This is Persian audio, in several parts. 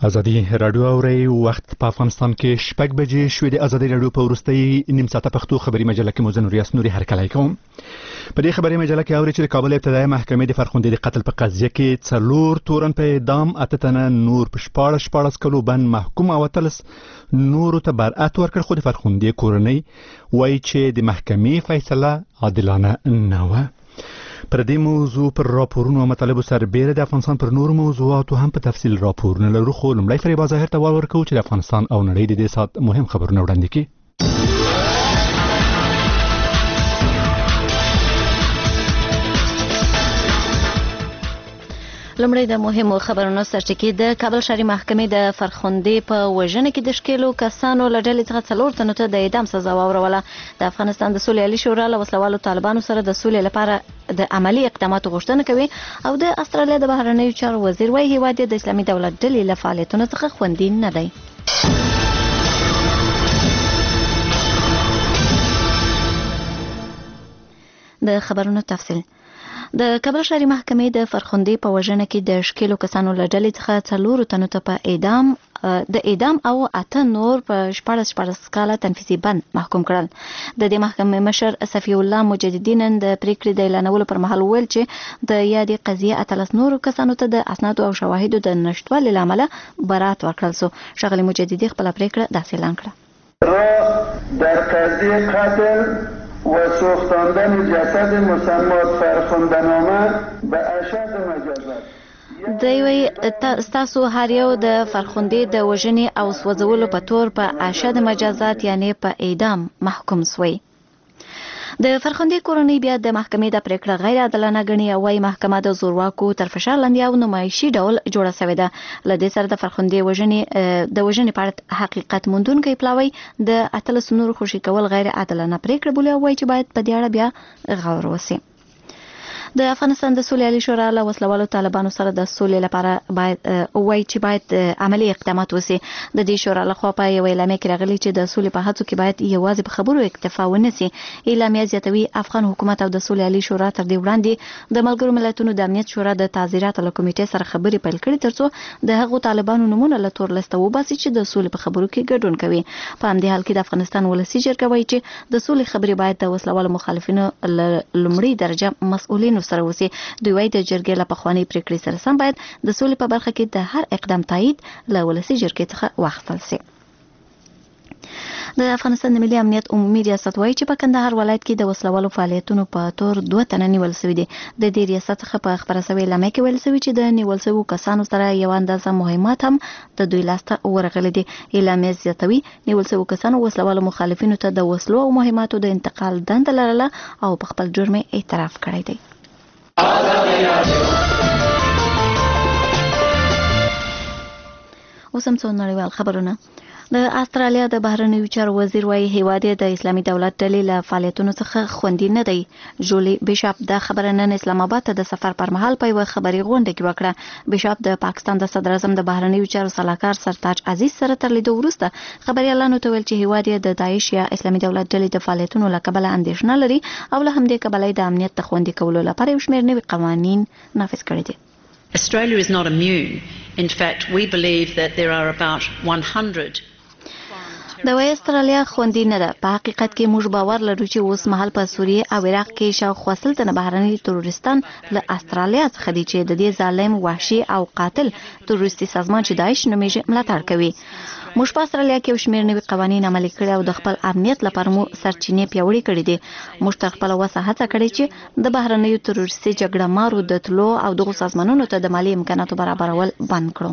ازادي رادیو اوري وخت په افغانستان کې شپږ بجې شوې د ازادي رادیو په ورستۍ نیم ساعته پښتو خبري مجله کې موزن ریاست نوري هرکلی کوم. په دې خبري مجله کې اوري چې د کابل ابتدایي محکمې د فرخندې د قتل په قضیه کې 4 تورن په اعدام، 8 تنه نور په 14 کلو بند محکوم او 13 نور ته برأت ورکړ. خو د فرخندې کورنۍ وایي چې د محکمې فیصله عادلانه نه و. پر دې موضوع پر راپورونو او مطالبو سربېره د افغانستان پر نورو موضوعاتو هم په تفصیل راپورونه لرو، خو لومړی فریبا ظاهر ته ورکوو چې د افغانستان او نړۍ د دې ساعت مهم خبرونه وړاندې کړي. لومړی د مهمو خبرونو سرچکې د کابل ښاري محکمې د فرخندې په وژنه کې د شکیلو کسانو له ډلې څخه 4 تنو ته د اعدام سزا واوروله. د افغانستان د سولې عالي شورا له وسلوالو طالبانو سره د سولې لپاره د عملی اقداماتو غوښتنه کوي او د استرالیا د بهرنیو چارو وزیر وايي هیواد د اسلامي دولت ډلې له فعالیتونو څخه خوندي نه دی. د خبرونو تفصیل. د کابل ښاري محکمې د فرخندې په وژنه کې د شکیلو کسانو له ډلې څخه 4 تنو ته په اعدام او 8 نور په 14 کاله تنفیذي بند محکوم کړل. د دې محکمې مشر صفی الله مجددي نن د پریکړې د اعلانولو پر مهال وویل چې د یادې قضیې 13 نور کسانو ته د اسنادو او شواهدو د نشټوالي له امله برأت ورکړل سو. ښاغلي مجددي خپل پریکړه داسې اعلان کړه: در قضیه قتل و سوختاندن جسد مسمات فرخنده‌نامه به اشد مجازات. دوی وی تاسو هر یو د فرخندې د وژنې او سوځولو په تور په اشد مجازات یعنی په اعدام محکوم سوی. د فرخندې کورنۍ بیا د محکمې د پریکړه غیر عادلانه ګڼي او وايي محکمه د زورواکو تر فشار لاندې او نمایشي ډول جوړه شوې ده. له دې سره د فرخندې وژنې په اړه حقیقت موندونکي پلاوي د 13 نور خوشي کول غیر عادلانه پریکړه بولي او وايي چې باید په دې اړه بیا غور وشي. د افغانستان د سولې عالي شورا له وسلوالو طالبانو سره د سولې لپاره باید عملی اقدامات وشي. د دې شورا لخوا په یو اعلامیه کې راغلي چې د سولې په هڅو کې باید یوازې په خبرو اکتفا ونه شي. اعلامیه زیاتوي افغان حکومت او د سولې عالي شورا تر دې وړاندې د ملګرو ملتونو د امنیت شورا د تعزیراتو له کمیټې سره خبرې پیل کړې ترڅو د هغو طالبانو نمونه له تور لسته وباسي چې د سولې په خبرو کې ګډون کوي. په همدې حال کې د افغانستان ولسي جرګه وایي چې د سولې خبرې باید د وسلوالو مخالفینو لومړی درجه مسؤلینو سره وسی. دوی وايي د جرګې له پخوانۍ پریکړې سره سم باید د سولې په برخه کې د هر اقدام تایید له ولسي جرګې څخه واخیستل شي. د افغانستان د ملي امنیت عمومي ریاست وايي چې په کندهار ولایت کې د وسلوالو فعالیتونو په تور 2 تنه نیول شوي دي. د دې ریاست څخه په خبره شوې اعلامیه کې ویل شوي چې د نیول شوو کسانو سره یو اندازه مهمات هم د دوی لاسته ورغلي دي. اعلامیه زیاتوي نیول شوو کسانو وسلوالو مخالفینو ته د وسلو او مهماتو د انتقال دنده لرله او په خپل جرم اعتراف کړی دی. اوس هم څو نړیوال خبرونه. د استرالیا د بهرنیو چارو وزیر وايي هیواد د اسلامي دولت ډلې له فعالیتونو څخه خوندي نه دی. جولي بیشاپ د خبره نن اسلام آباد ته د سفر پر مهال په یو خبري غونډه کې وکړه. بیشاپ د پاکستان د صدر اعظم د بهرنیو چارو سلاکار سرتاج عزیز سره تر لیدو وروسته خبريالانو ته ویل چې هیواد د داعش یا اسلامي دولت ډلې د فعالیتونو له کبله اندېښنه لري او له همدې کبله د امنیت د خوندي کولو لپاره یو شمېر نوي قوانین نافذ کړي دي. Australia is not immune. In fact, we believe that there are about 100 د وای استرالیا خوندي نه ده. په حقیقت کې موږ باور لرو چې اوس مهال په سوریه او عراق کې شاوخوا 30 بهرني تروریستان له استرالیا څخه دي چې د دې ظالم وحشي او قاتل تروریستي سازمان چې داعش نومیږي ملاتړ کوي. موږ په استرالیا کې یو شمېر نوي قوانین عملي کړي او د خپل امنیت لپاره مو سرچینې پیاوړې کړې دي. موږ تر خپل وسه هڅه کړې چې د بهرنیو تروریستي جګړه مارو د تلو او دغه سازمانونو ته د مالی امکاناتو برابرول بند کړو.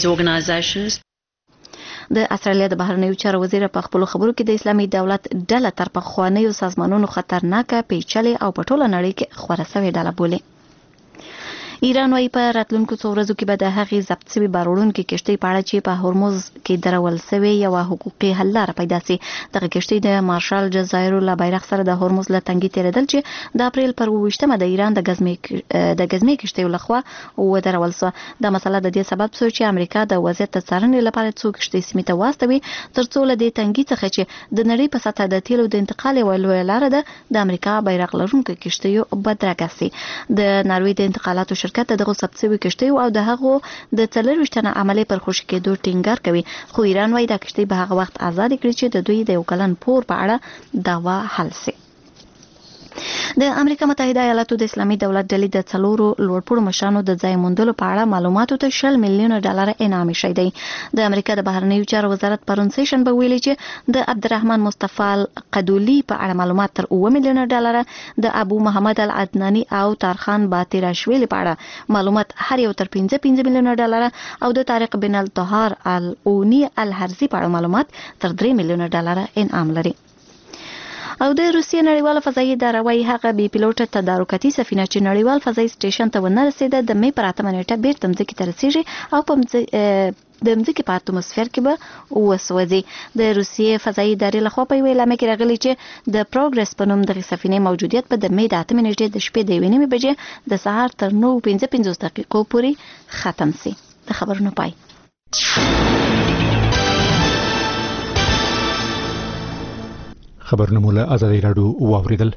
د استرالیا د بهرنیو چارو وزیر په خپل خبرو کې د اسلامي دولت ډله تر پخوانیو سازمانونو خطرناکه، پیچلې او په ټوله نړۍ کې خوره شوې ډله بولي. ایران وايي په راتلونکو څو ورځو کې به د هغې ضبط شوي باروړونکې کشتۍ په اړه چې په هرمز کې درول شوې یوه حقوقي حل لاره پیدا شي. دغه کشتۍ د مارشال جزایرو له بیرغ سره د هرمز له تنګي تېرېدل چې د اپریل پر 28مه د ایران د ګزمې کشتیو لخوا ودرول شوه. دا مسله د دې سبب شو چې امریکا د وضعیت د څارنې لپاره څو کشتۍ سیمې ته واستوي ترڅو له دې تنګي څخه چې د نړۍ په سطحه د تیلو د انتقال یوه لویه لاره ده د امریکا بیرغ لرونکو کشتیو بدرګه شي. د ناروې د انتقالاتو شرکت د دغه ثبت شوی کشتۍ او د هغو د 24 تنه عملي پر خوشي کېدو ټینګار کوي، خو ایران وايي دا کشتۍ به هغه وخت آزاد کړي چې د دوی د یو کلن پور په اړه دعوا حل شي. د امریکا متحده ایالاتو د اسلامي دولت ډلې د 4 لوړپوړو مشرانو د ځای موندلو په اړه معلوماتو ته $10 میلیون انعام شوی دی. د امریکا د بهرنیو چارو وزارت پرون سیشن به ویلي چې د عبدالرحمن مصطفی قدولی په اړه معلومات تر $9 میلیون، د ابو محمد العدنانی او طارخان باطراشویلی په اړه معلومات هر یو تر $5 میلیون او د طارق بن الطهار الاونی الحرزی په اړه معلومات تر $3 میلیون انعام لري. او د روسیې نړیواله فضایي اداره وايي هغه بي پیلوټه تدارکاتي سفینه چې نړیوال فضایي سټیشن ته ونه رسیده د مې پر 8 نیټه بیرته مځکې ته رسیږي او په د مځکې په اتموسفیر کې به وسوځي. د روسیې فضایي ادارې لخوا په یو اعلامیه کې راغلي چې د پروګرس په نوم دغه سفینې موجودیت په د مې د 8 نیټې د شپې د 1:30 بجې د سهار تر 9:55 دقیقو پورې ختم شي. د خبرونو پای. خبرونه مو له آزادۍ راډیو واوریدل.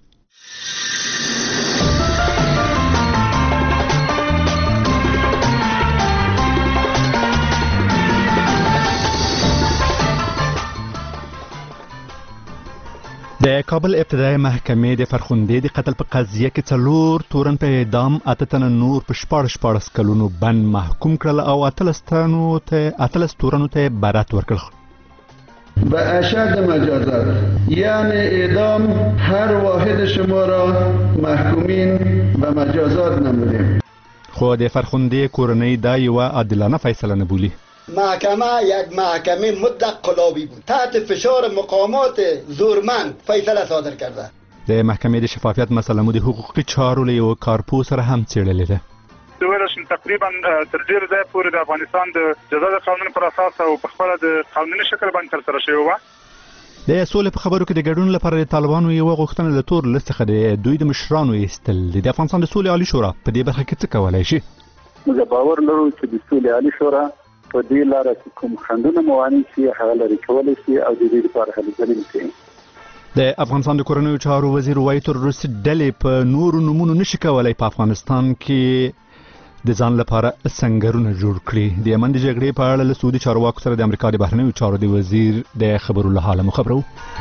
د کابل ابتدایي محکمې د فرخندې د قتل په قضیه کې 4 تورن په اعدام، 8 تنه نور په 14 کلونو بند محکوم کړل او 18 تورنو ته برات ورکړل. به اشد مجازات یعنی اعدام هر واحد شما را محکومین به مجازات نمودیم. خو د فرخندې کورنۍ دا یو عادلانه فیصله نه بولی. محکمه یک محکمه مطلق قلابی بود، تحت فشار مقامات زورمند فیصله صادر کرده. د محکمې د شفافیت مسله مو د حقوقي چارو له یو کارپوه سره هم څېړلې ده. دویلشم تقریبا تر ډیره ځای پورې د افغانستان د جزا د قانون پر اساس او په خپل د قانوني شکل باندې ترسره شوی و. د سولې په خبرو کې د ګډون لپاره د طالبانو یو غوښتنه د تور لیست څخه د دوی د مشرانو ایستل. د افغانستان د سولې عالی شورا په دې برخه کې څه کولای شي؟ موږ باور لرو چې د سولې عالی شورا په دې لاره کې کوم خنډونه موانع شي هغه لري کولای شي او د دې لپاره هلې ځلې کوي. د افغانستان د کورنیو چارو وزیر وایي تروریست ډلې په نورو نمونو نشي کولای په افغانستان کې د ځان لپاره سنگرونه جوړ کړي. د یمن د جګړې په اړه له سعودي چارواکو سره د امریکا د بهرنیو چارو د وزیر د خبرو له حاله مخبرو.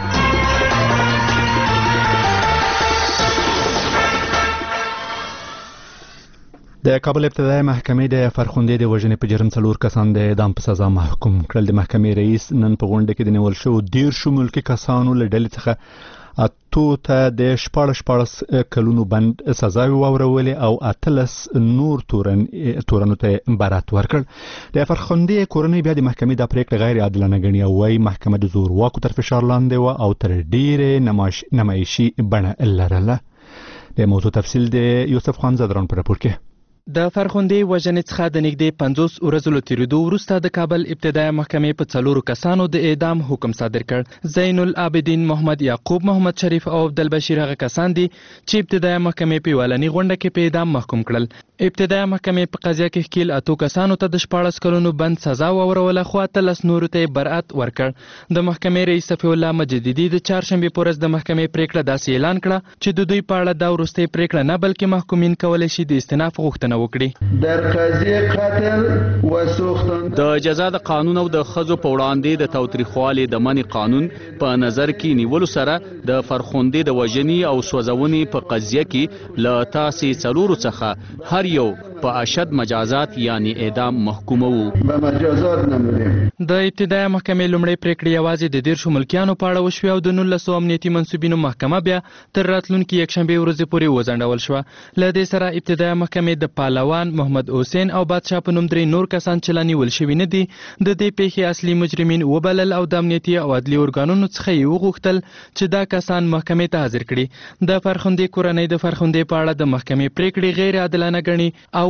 د کابل ابتدایي محکمې د فرخندې د وژنې په جرم 4 کسان د اعدام په سزا محکوم کړل. د محکمې رئیس نن په غونډه کې د نیول شوو 13 ملکي کسانو له ډلې څخه اتو ته د 14 کلونو بند سزا واورولې او 18 نور تورنو ته برات ورکړ. د فرخندې کورنۍ بیا د محکمې د پریکړې غیر عادلانه ګڼي او وايي محکمه د زور واکو تر فشار لاندې و او تر ډیره نمایشي بڼه لرله. د موضوع تفصیل د یوسف خان زدران په راپور کې. د فرخندې وژنې څخه د نږدې 50 ورځو له تېرېدو وروسته د کابل ابتدایي محکمې په 4 کسانو د اعدام حکم صادر کړ. زین العابدین محمد یعقوب محمد شریف او عبدالبشیر هغه کسان دي چې ابتدایي محکمې په ولني غونډه کې په اعدام محکوم کړل. ابتدایي محکمې په قضیه کې ښکیل 8 کسانو ته د 14 کلونو بند سزا واوروله خو 18 نورو ته برات ورکړ. د محکمې رئیس صفی الله مجددي د چهارشنبې په ورځ د محکمې پریکړه داسې اعلان کړه چې د دوی په اړه دا وروستۍ پریکړه نه بلکې محکومین کولی شي د استئناف غوښتنه وکړي. در قضیه قتل و سوختن د جزا د قانون او د خزو په وړاندې د تاوتریخوالي د منع قانون په نظر کې نیولو سره د فرخندې د وژنې او سوځونې په قضیه کې له تاسې 4 څخه هر یو په اشد مجازات یعنی اعدام محکومو. به مجازات نمودیم. د ابتدایي محکمې لومړی پریکړې یوازې د 13 ملکیانو په اړه وشوې او د 19 امنیتي منصوبینو محکمه بیا تر راتلونکي یکشنبې ورځې پورې وځنډول شوه. له دې سره ابتدایي محکمې د پهلوان محمد حسین او بادشاه په نوم 3 نور کسان چې لا نیول شوي نه دي د دې پیښې اصلي مجرمین وبلل او د امنیتي او عدلي ارګانونو څخه یې وغوښتل چې دا کسان محکمې ته حاضر کړي. د فرخندې کورنۍ د فرخندې په اړه د محکمې پریکړې غیر عادلانه ګڼي او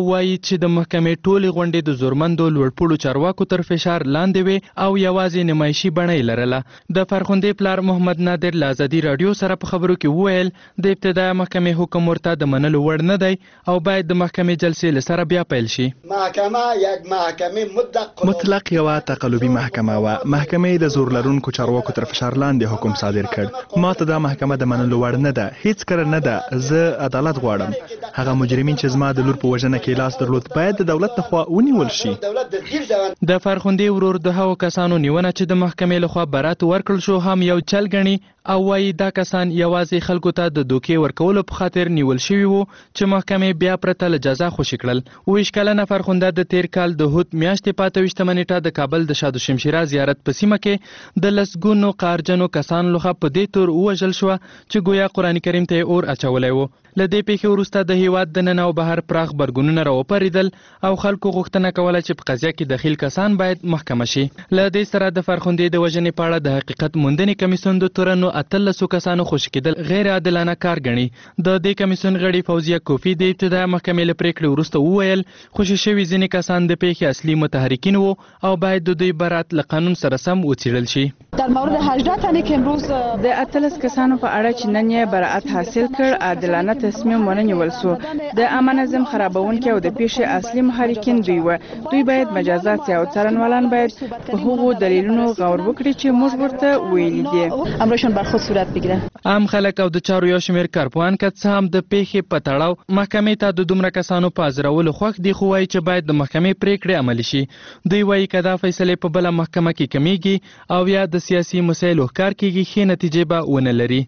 وایي چې د محکمې ټولې غونډې د زورمندو لوړپوړو چارواکو تر فشار لاندې وې او یوازې نمایشي بڼه یې لرله. د فرخندې پلار محمد نادر له ازادي راډیو سره په خبرو کې وویل د ابتدایي محکمې حکم ورته د منلو وړ نه دی او باید د محکمې جلسې له سره بیا پیل شي. محکمه یک محکمه مطلق یوه تقلبي محکمه وه. محکمې د زور لرونکو چارواکو تر فشار لاندې حکم صادر کړ. ما ته دا محکمه د منلو وړ نه ده، هیڅ کله نه ده. زه عدالت غواړم. هغه مجرمین چې زما د لور په وژنه کې لاس درلود باید د دولت لخوا ونیول شي. د فرخندې ورور د هغو کسانو نیونه چې د محکمې لخوا برات ورکړل شو هم یو چل ګڼي او وایي دا کسان یوازې خلکو ته د دوکې ورکولو په خاطر نیول شوي وو چې محکمې بیا پرته له جزا خوشي کړل. 20 کلنه فرخنده د تیر کال د هوت میاشتې په 28 نیټه د کابل د شادو شمشیره زیارت په سیمه کې د لسګونو قارجنو کسانو لخوا په دې تور ووژل شوه چې ګویا قرآن کریم ته یې اور اچولی و. له دې پیښې وروسته د هیواد د ننه او بهر پراخ برګونونه راوپارېدل او خلکو غوښتنه کوله چې په قضیه کې دخیل کسان باید محکمه شي. له دې سره د فرخندې د وژنې په اړه د حقیقت موندنې کمیسیون د تورنو 13 کسانو خوشي کېدل غیر عادلانه کار ګڼي. د دې کمیسیون غړي فوزیه کوفی د ابتدایي محکمې له پریکړې وروسته وویل خوشي شوي ځینې کسان د پیښې اصلي متحرکین وو او باید د دوی برات له قانون سره سم وڅېړل شي. در مورد 18 تنه که امروز د 18 کسانو په اړه چې نن یې براءت حاصل کړ عادلانه تصمیم ونیول سو. د عامه نظم خرابونکي او د پیښې اصلي محرکین دوی و. دوی باید مجازات شي او څارنوالان باید په هغو دلیلونو غور وکړي چې موږ ورته ویلي دي. امرشون بر خود صورت بگیره. عام خلک او د چارو یو شمېر کارپوهان که څه هم د پیښې په تړاو محکمې ته د دومره کسانو په حاضرولو خوښ دي خو وایي چې باید د محکمې پریکړې عملي شي. دوی وایي که دا فیصلې په بله محکمه کې کمیږي او یا د سیاسي مسایلو ښکار کیږي ښې نتیجې به ونه لري.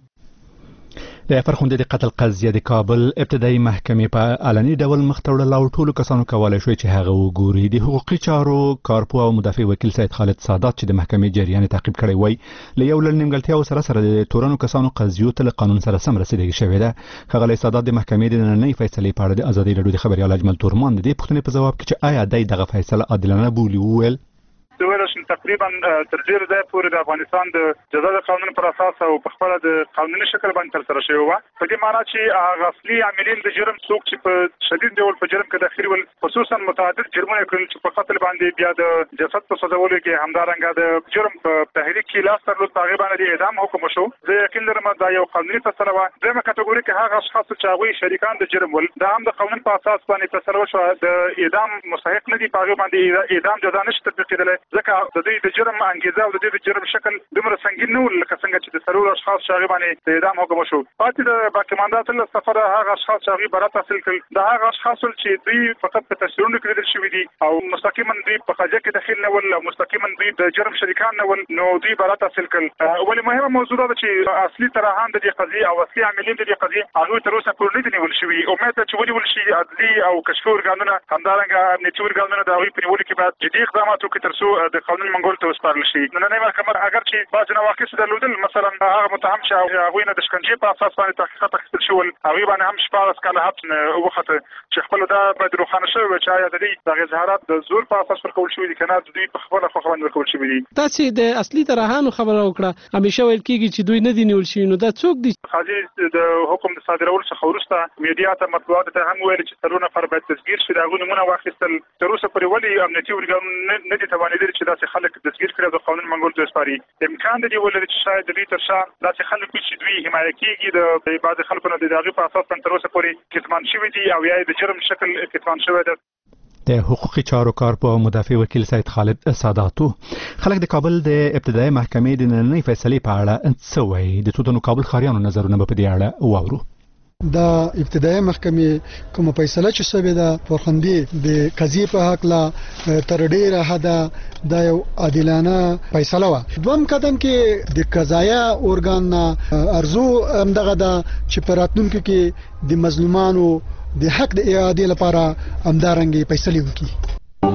د فرخندې د قتل قضیه د کابل ابتدایي محکمې په علني ډول مخ ته وړل او ټولو کسانو کولی شوی چې هغه وګوري. د حقوقي چارو کارپوه او مدافع وکیل سید خالد سادات چې د محکمې جریان تعقیب کړی وای له یو لړ نیمګړتیاو سره د تورنو کسانو قضیو ته له قانون سره سم رسیدګي شوې ده. ښاغلی سادات د محکمې د نننۍ فیصلې په اړه د ازادي راډیو د خبریال اجمل تورمان د دې پوښتنې په جواب کې چې آیا دی دغه فیصله عادلانه بولي وویل تقریبا تر ډیره ځایه پورې د افغانستان د جزا د قانون پر اساس او په خپل د قانوني شکل باندې ترسره شوی و. په دې معنی چې هغه اصلي عاملین د جرم څوک چې په شدید ډول په جرم کې داخلي ول خصوصا متعدد جرمونه کړل چې په قتل باندې بیا د جسد په سوځولو کې همدارنګه د جرم په تحریک کې لاس درلود په هغې باندې د اعدام حکم وشو. زه یقین لرم دا یو قانوني فیصله وه. درېیمه کټګوري کې هغه اشخاص چې هغوی شریکان د جرم ول دا هم د قانون په اساس باندې فیصله وشوه د اعدام مستحق نه دي په هغې باندې اعدام جزا نشي تطبیقېدلی ځکه د دوی د جرم انګیزه او د دې د جرم شکل دومره سنګین نه ول لکه څنګه چې د څلورو اشخاص چې هغې باندې د اعدام حکم وشو. پاتې د باقیمانده 13 نفره هغه اشخاص چې هغوی برات حاصل کړل دا هغه اشخاص ول چې دوی فقط په تصویرونو کې لیدل شوي دي او مستقیما دوی په قضیه کې دخیل نه ول او مستقیما دوی د جرم شریکان نه ول نو دوی برات حاصل کړل. ولې مهمه موضوع ده چې اصلي طرحان د دې قضیې او اصلي عاملین د دې قضیې هغوی تر اوسه پورې نه دي نیول شوي. امید ده چې ونیول شي. عدلي او کشفي ارګانونه همدارنګه امنیتي ارګانونه د هغوی په نیولو کې باید جدي اقدامات وکړي تر څو د قانون منګولو ته وسپارل شي. نننۍ محکمه اگر چې بعضې نواقص درلودل مثلا هغه متهم چې هغوی نه د شکنجې په اساس باندې تحقیقات اخیستل شول هغوی باندې هم 14 کاله حبس وخته چې خپله دا باید روښانه شوی وي چې آیا د دوی دغه اظهارات د زور په اساس ورکول شوي دي که نه د دوی په خپله خوښه باندې ورکول شوي دي. تاسې د اصلي طرحانو خبره وکړه همیشه ویل کېږي چې دوی نه دي نیول شوي نو دا څوک دي؟ قاضي د حکم د صادرولو څخه وروسته میډیا ته مطبوعاتو ته هم ویل چې 4 نفر باید تسګیر شي د هغوی نومونه واخیستل. تر اوسه پورې ولې امنیتي ارګانونه نه دي توانېدلي چې داسې خلک تسګیر کړي او د قانون منګولو ته وسپاري. امکان دی ولري چې شاید د دوی تر شا داسې خلک وي چې دوی حمایه کېږي د بعضې خلکو نه د هغې په اساس باندې تر اوسه پورې کتمان شوي دي او یا د جرم شکل کتمان شوی ده. د حقوقي چارو کارپوه او مدافع وکیل سید خالد ساداتو. خلک د کابل د ابتدایي محکمې د نننۍ فیصلې په اړه څه وایي؟ د څو تنو کابل ښاریانو نظرونه به په دې اړه واورو. دا ابتدایي محکمې کومه فیصله چې شوې ده فرخندې د قضیې په حق لا تر ډیره حده دا یو عادلانه فیصله وه. دویم قدم کې د قضایه ارګان ارزو همدغه ده چې په راتلونکي کې د مظلومانو د حق د اعادې لپاره همدارنګې فیصلې وکړي.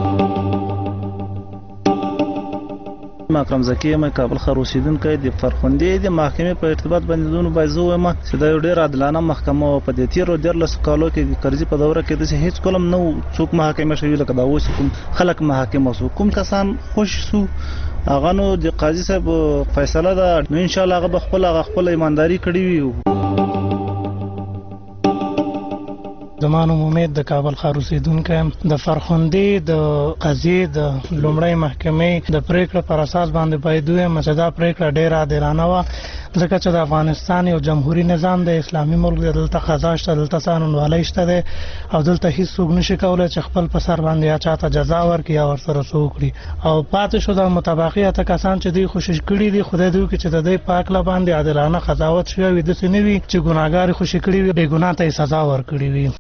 ما اکرم زکی یم کابل ښار اوسیدونکی د فرخندې د محکمې په ارتباط باندې دونه باید زه وایم چې دا یو ډېر عادلانه محکمه وه. په دې تېرو 14 کالو کې د قرضې په دوره کې داسې هېڅ کله نه و څوک محاکمه شوي لکه دا اوس کوم خلک محاکمه شو. کوم کسان خوش شو هغه نو د قاضي صاحب فیصله ده نو انشاءالله هغه به خپله ایمانداري کړې وي. زما نوم امید د کابل ښار اوسیدونکی یم. د فرخندې د قضیې د لومړۍ محکمې د پریکړې پر اساس باندې باید ووایم چې دا پریکړه ډېره عادلانه وه، ځکه چې د افغانستان یو جمهوري نظام د اسلامي ملک دی، دلته قضا شته، دلته قانونوالۍ شته دی او دلته هیڅوک نشي کولی چې خپل په سر باندې یا چاته جزا ورکړي یا ورسره څه وکړي. او پاتې شو د مطابقي اته کسان چې دوی کوشش کړي دي، خدای دې وکړي چې د دوی په هکله باندې عادلانه قضاوت شوی وي، داسې نه وي چې ګناهګار یې خوشي کړي وي، بېګناه ته یې سزا ورکړې وي.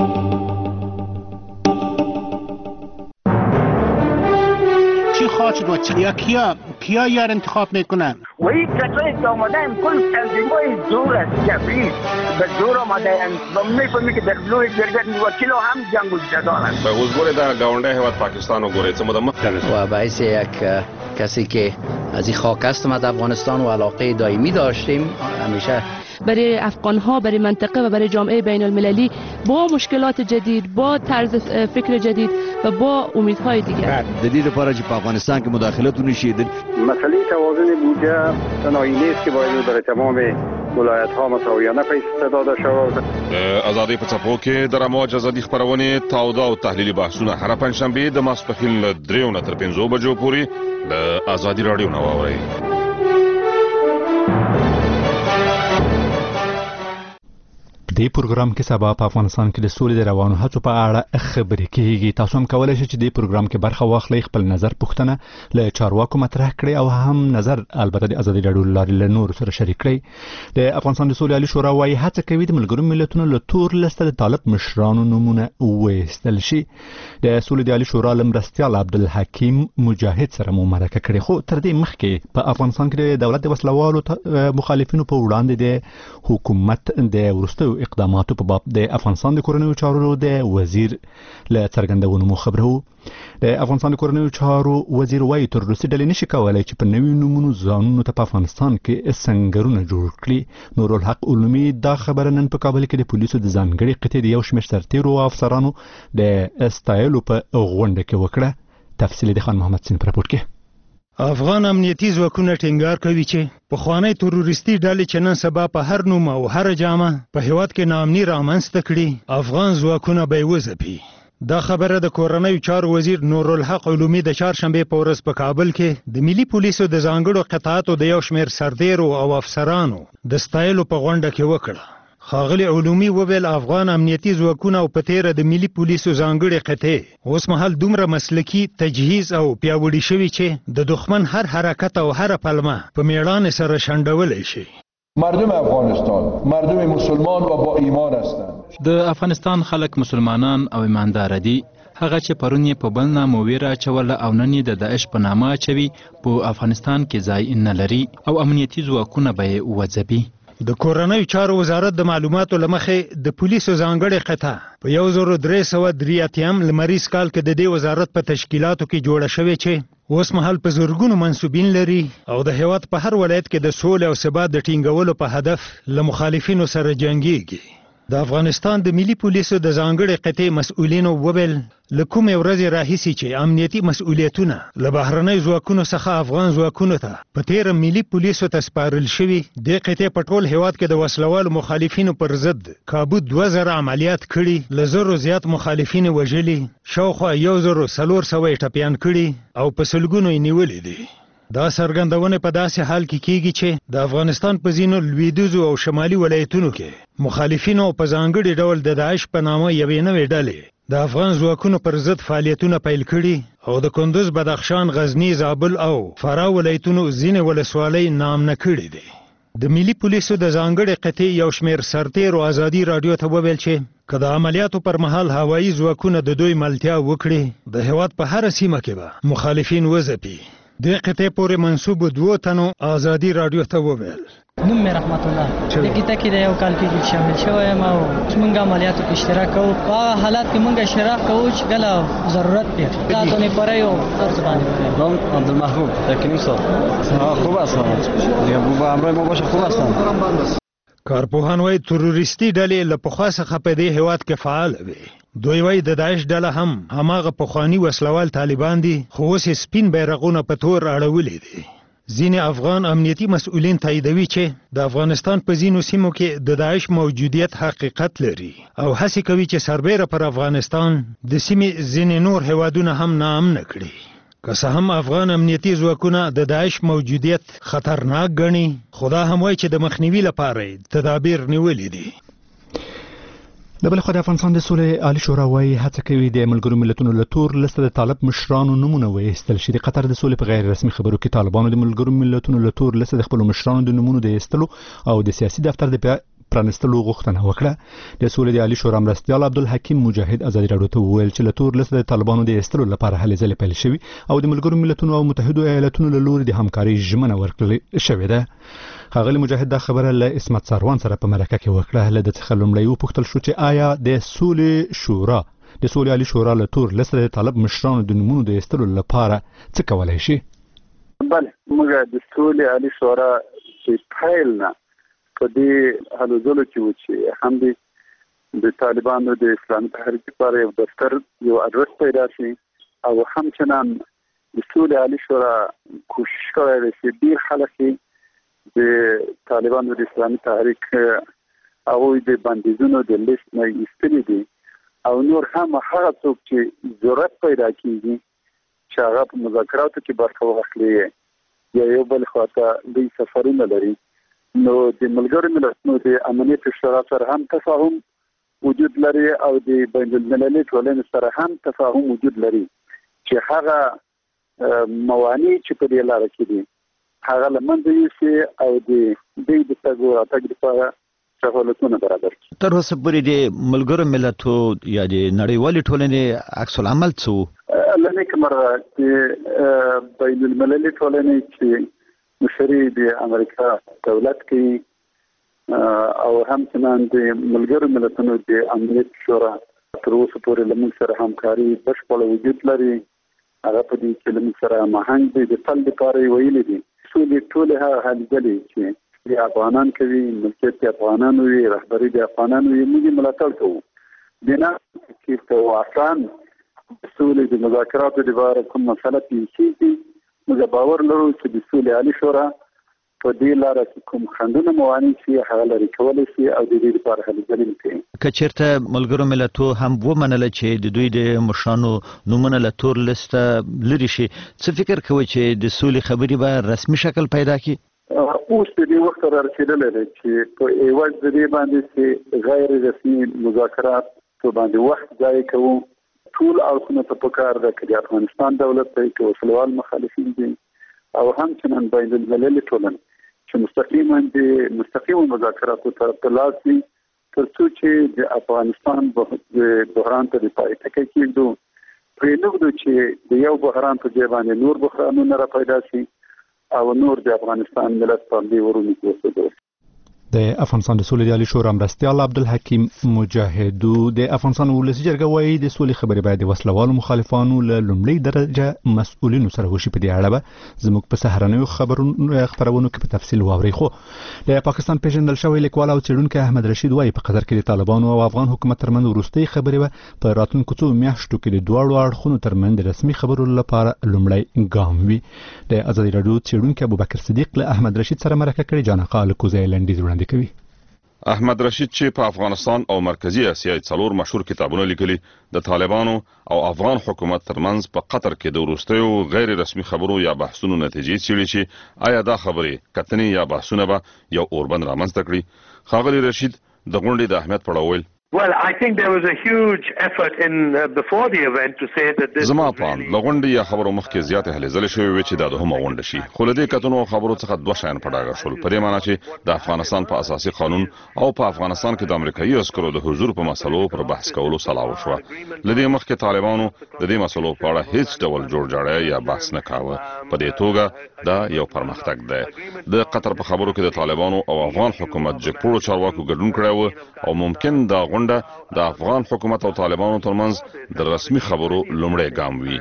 چی خواهد شد و کیا یار انتخاب میکنن؟ و این کسایی که آمدن کل تنظیمای زور است، جبری به زور آمدن و میفهمی که در بلوی گرگت وکیل هم جنگ و جدال است. به حضور در گاونده هواد پاکستان و گوریت مدام و باعث یک کسی که از این خاک است ما در افغانستان و علاقه دائمی داشتیم همیشه برای افغان‌ها، برای منطقه و برای جامعه بین المللی با مشکلات جدید، با طرز فکر جدید و با امیدهای دیگر. دلیل لپاره چې په افغانستان کې مداخلت ونشي. مسئله توازن بودجه تنهایی نیست که باید برای تمام ولایت‌ها مساویانه پیسې داده شود. ازادي په څپو کې د رموج ازادي خبرونه تاوده او تحلیلي بحثونه هر پنځشنبه د ماسپښین له 3 نه تر 5 بجو پورې د ازادي رادیو نه واورئ. د پروګرام کې سبا په افغانستان کې د سولې د روانو هڅو په اړه خبرې کیږي. تاسو هم کولای شئ چې د پروګرام کې برخه واخلئ، خپل نظر پوښتنه له چارواکو مطرح کړئ او هم نظر البته د ازادي رادیو لارې له نور سره شریک کړئ. د افغانستان د سولې عالی شورا وايي هڅه کوي د ملګرو ملتونو له تور لسته د طالب مشرانو نومونه وایستل شي. د سولې د عالی شورا مرستیال عبدالحکیم مجاهد سره مو مرکه کړې، خو تر دې مخکې په افغانستان کې د دولت د وسلوالو مخالفینو په وړاندې د حکومت د وروستیو اقداماتو په باب د افغانستان د کورنیو چارو د وزیر له څرګندونو مو خبرو. د افغانستان د کورنیو چارو وزیر وايي تروریستي ډلې نشي کولای چې په نوي نومونو ځانونو ته په افغانستان کې سنگرونه جوړ کړي. نورالحق علومي دا خبره نن په کابل کې د پولیسو د ځانګړي قطعې د یو شمېر سرتیرو او افسرانو د استایلو په غونډه کې وکړه. تفصیل د خان محمد سین په راپور کې. افغان امنیتي ځواکونه ټینګار کوي چې پخوانی تروریستي ډلې چې نن سبا په هر نوم او هر جامه په هیواد کې ناامني رامنځته کړي، افغان ځواکونه به یې وځپي. دا خبره د کورنیو چارو وزیر نورالحق علومي د چهارشنبې په ورځ په کابل کې د ملي پولیسو د ځانګړو قطعاتو د یو شمېر سرتیرو او افسرانو د ستایلو په غونډه کې وکړه. ښاغلي علومي وویل افغان امنیتي ځواکونه او په تیره د ملي پولیسو ځانګړې قطعې اوس مهال دومره مسلکي تجهیز او پیاوړي شوي چې د دښمن هر حرکت او هر پلمه په میړانې سره شنډولی شي. مردم افغانستان مردم مسلمان و با ایمان هستند. د افغانستان خلک مسلمانان او ایماندار دي. هغه چې پرون یې په بل نامه ویره اچوله او نن یې د داعش په نامه اچوي په افغانستان کې ځای نه لري او امنیتي ځواکونه به یې وځپي. د کورنیو چارو وزارت د معلوماتو له مخې د پولیسو ځانګړې قطعه په 1383 لمریز کال کې د دې وزارت په تشکیلاتو کې جوړه شوې چې اوس مهال په زرګونو منسوبین لري او د هیواد په هر ولایت کې د سولې او ثبات د ټینګولو په هدف له مخالفینو سره جنګیږي. د افغانستان د ملي پولیسو د ځانګړې قطعې مسؤلینو وویل له کومې ورځې راهیسې چې امنیتي مسؤلیتونه له بهرنیو ځواکونو څخه افغان ځواکونو ته په تیره ملي پولیسو ته سپارل شوي، دې قطعې په ټول هیواد کې د وسلوالو مخالفینو پر ضد کابو 2000 عملیات کړي، له زرو زیات مخالفین وژلي، شاوخوا 1400 یې ټپیان کړي او په سلګونو یې نیولي دي. دا څرګندونه په داسې حال کې کیږي چې د افغانستان په ځینو لویدیځو او شمالي ولایتونو کې مخالفینو په ځانګړي ډول د داعش په نامه یوې نوې ډلې د افغان ځواکونو پر ضد فعالیتونه پیل کړي او د کندوز، بدخشان، غزنی، زابل او فراه ولایتونو ځینې ولسوالۍ نامنه کړي دي. د ملي پولیسو د ځانګړي قطعې یو شمېر سرتیرو ازادي رادیو ته وویل چې که د عملیاتو پر مهال هوایي ځواکونه د دوی ملتیا وکړي، د هیواد په هره سیمه کې به مخالفین وځپي. دې قطعې پورې منسوبو 2 تنو ازادي رادیو ته وویل نوم مې رحمت الله د کیته کې د یو کال کې شامل شوی یم او موږ عملیاتو کې اشتراک کوو. په حالات کې موږ اشتراک کوو چې کله ضرورت وي. تاسو نه پرې یو تاسو باندې نام عبدالمحبوب تکنیم صاحب خوب هستم. دیگه با همراه ما باشه خوب هستم. کارپوهان وايي تروریستي ډلې له پخوا څخه په دې هیواد کې فعال وي. دوی وايي د داعش ډله هم هماغه پخواني وسلوال طالبان دي، خو اوس سپین بیرغونه په تور اړولې دي. ځینې افغان امنیتي مسؤلین تاییدوي چې د افغانستان په ځینو سیمو کې د داعش موجودیت حقیقت لري او هڅه کوي چې سربېره پر افغانستان د سیمې ځینې نور هیوادونه هم ناامن کړي. که څه هم افغان امنیتي ځواکونه د داعش موجودیت خطرناک ګڼي، خو دا هم وایي چې د مخنیوي لپاره تدابیر نیولي دي. د بل خوا د افغانستان د سولې عالی شورا وايي هڅه کوي د ملګرو ملتونو له تور لسته د طالب مشرانو نومونه وایستل شي. د قطر د سولې په غیر رسمي خبرو کې طالبانو د ملګرو ملتونو له تور لسته د خپل مشرانو د نومونو د ایستلو او د سیاسي دفتر د پرانستلو غوښتنه وکړه. د سولې د عالی شورا مرستیال عبدالحکیم مجاهد ازادي راډیو ته وویل چې له تور لسته د طالبانو د ایستلو لپاره هلې ځلې پیل شوي او د ملګرو ملتونو او متحدو ایالاتونو له لوري د همکارۍ ژمنه ورکړل شوې ده. ښاغلي مجاهد دا خبره له اسمت ساروان سره په مرکه کې وکړه. له د څخه لومړی وپوښتل شو چې آیا د سولې عالی شورا له تور لسته د طالب مشرانو د نومونو د ایستلو لپاره څه کولی شي؟ بله، موږ د سولې عالی شورا چې پیل نه په دې هلو ځلو کې و چې هم د طالبانو د اسلامي تحریک لپاره یو دفتر یو ادرس پیدا شي او همچنان د سولې عالی شورا کوشش کوي چې ډېر خلک د طالبانو د اسلامي تحریک هغوی د بندیزونو د لیست نه ایستلي دي او نور هم هغه څوک چې ضرورت پیدا کېږي چې هغه په مذاکراتو کې برخه واخلي یا یو بل خواته دوی سفرونه لري، نو د ملګرو ملتونو د امنیت شورا سره هم تفاهم وجود لري او د بین المللي ټولنې سره هم تفاهم وجود لري چې هغه موانع چې په دې لاره کې دي هغه له منځه یوسي او د دوی د تګ او راتګ لپاره سهولتونه برابر کړي. تر اوسه پورې د ملګرو ملتو یا د نړیوالې ټولنې عکس العمل څه و؟ له نیکه مرغه چې بین المللي ټولنې چې مشري د امریکا دولت کوي او همچنان د ملګرو ملتونو د امنیت شورا تر اوسه پورې له موږ سره همکاري بشپړه وجود لري. هغه په دې کې له موږ سره هماهنګ دی. د تل لپاره یې ویلي دي ټولې هغه هلې ځلې چې د افغانان کوي، ملکیت د افغانانو وي، رهبري د افغانانو وي، موږ یې ملاتړ کوو. د نه چې په آسان سولې د مذاکراتو لپاره کوم مسله پیښ کېږي، موږ باور لرو چې د سولې عالی شورا په دې لاره کې کوم خنډونه موانع شي هغه لرې کولی شي او د دې لپاره هلې ځلې کوي. که چېرته ملګرو ملتو هم ومنله چې د دوی د مشرانو نومونه له تور لسته لرې شي، څه فکر کوئ چې د سولې خبرې به رسمي شکل پیدا کړي؟ اوس د دې وخت را رسېدلی دی چې په عوض د دې باندې چې غیر رسمي مذاکرات په باندې وخت ضایع کوو، ټول اړخونه ته پکار ده که د افغانستان دولت دی که وسلوال مخالفین دي او همچنان بین المللي ټولنه چې مستقیمو مذاکراتو طرف ته لاس وي تر څو چې د افغانستان د بحران ته د پای ټکی کېږدو. پرې نه ږدو چې د یو بحران په ځای باندې نور بحرانونه را پیدا شي او نور د افغانستان ملت په همدې ورونو کې وسوځي. د افغانستان د سولې عالی شورا مرستیال عبدالحکیم مجاهد د افغانستان ولسي جرګه وايي د سولې خبرې باید د وسلوالو مخالفانو له لومړۍ درجه مسؤلینو سره وشي. په دې اړه به زموږ په سهارنیو خبرونو کې په تفصیل واورئ. خو د پاکستان پیژندل شوی لیکوال او څېړونکی احمد رشید وايي په قطر کې د طالبانو او افغان حکومت ترمنځ وروستۍ خبرې به په راتلونکو څو میاشتو کې د دواړو اړخونو ترمنځ د رسمي خبرو لپاره لومړی ګام وي. د ازادي راډیو څېړونکی ابوبکر صدیق له احمد رشید سره مرکه کړې. جانقا الکوزی لنډیز وړاندې کوي. احمد رشید چې په افغانستان او مرکزی اسیا څلور مشهور کتابونه لیکلي د طالبانو او افغان حکومت ترمنځ په قطر کې د وروستیو غیر رسمي خبرو یا بحثونو نتیجې څېړي چې آیا دا خبرې کتنې یا بحثونه به یو اوربند رامنځته کړي. ښاغلي رشید د غونډې د اهمیت په اړه وویل. Well, I think there was a huge effort in before the event to say that this زما په اند لغونډې یا خبرو مخکې زیاتې هلې ځلې شوې وې چې دا دوهمه غونډه شي، خو له دې کتنو خبرو څخه دوه شیان په ډاګه شول. په دې معنی چې د افغانستان په اساسي قانون او په افغانستان کې د امریکایي عسکرو د حضور په مسلو پر بحث کولو سلا وشوه. له دې مخکې طالبانو د دې مسلو په اړه هیڅ ډول جوړجاړی یا بحث نه کاوه. په دې توګه دا یو پرمختګ دی. د قطر په خبرو کې د طالبانو او افغان حکومت جګپوړو چارواکو ګډون کړی و او ممکن دا غونډه د افغان حکومت او طالبانو ترمنځ د رسمي خبرو لومړی ګام وي.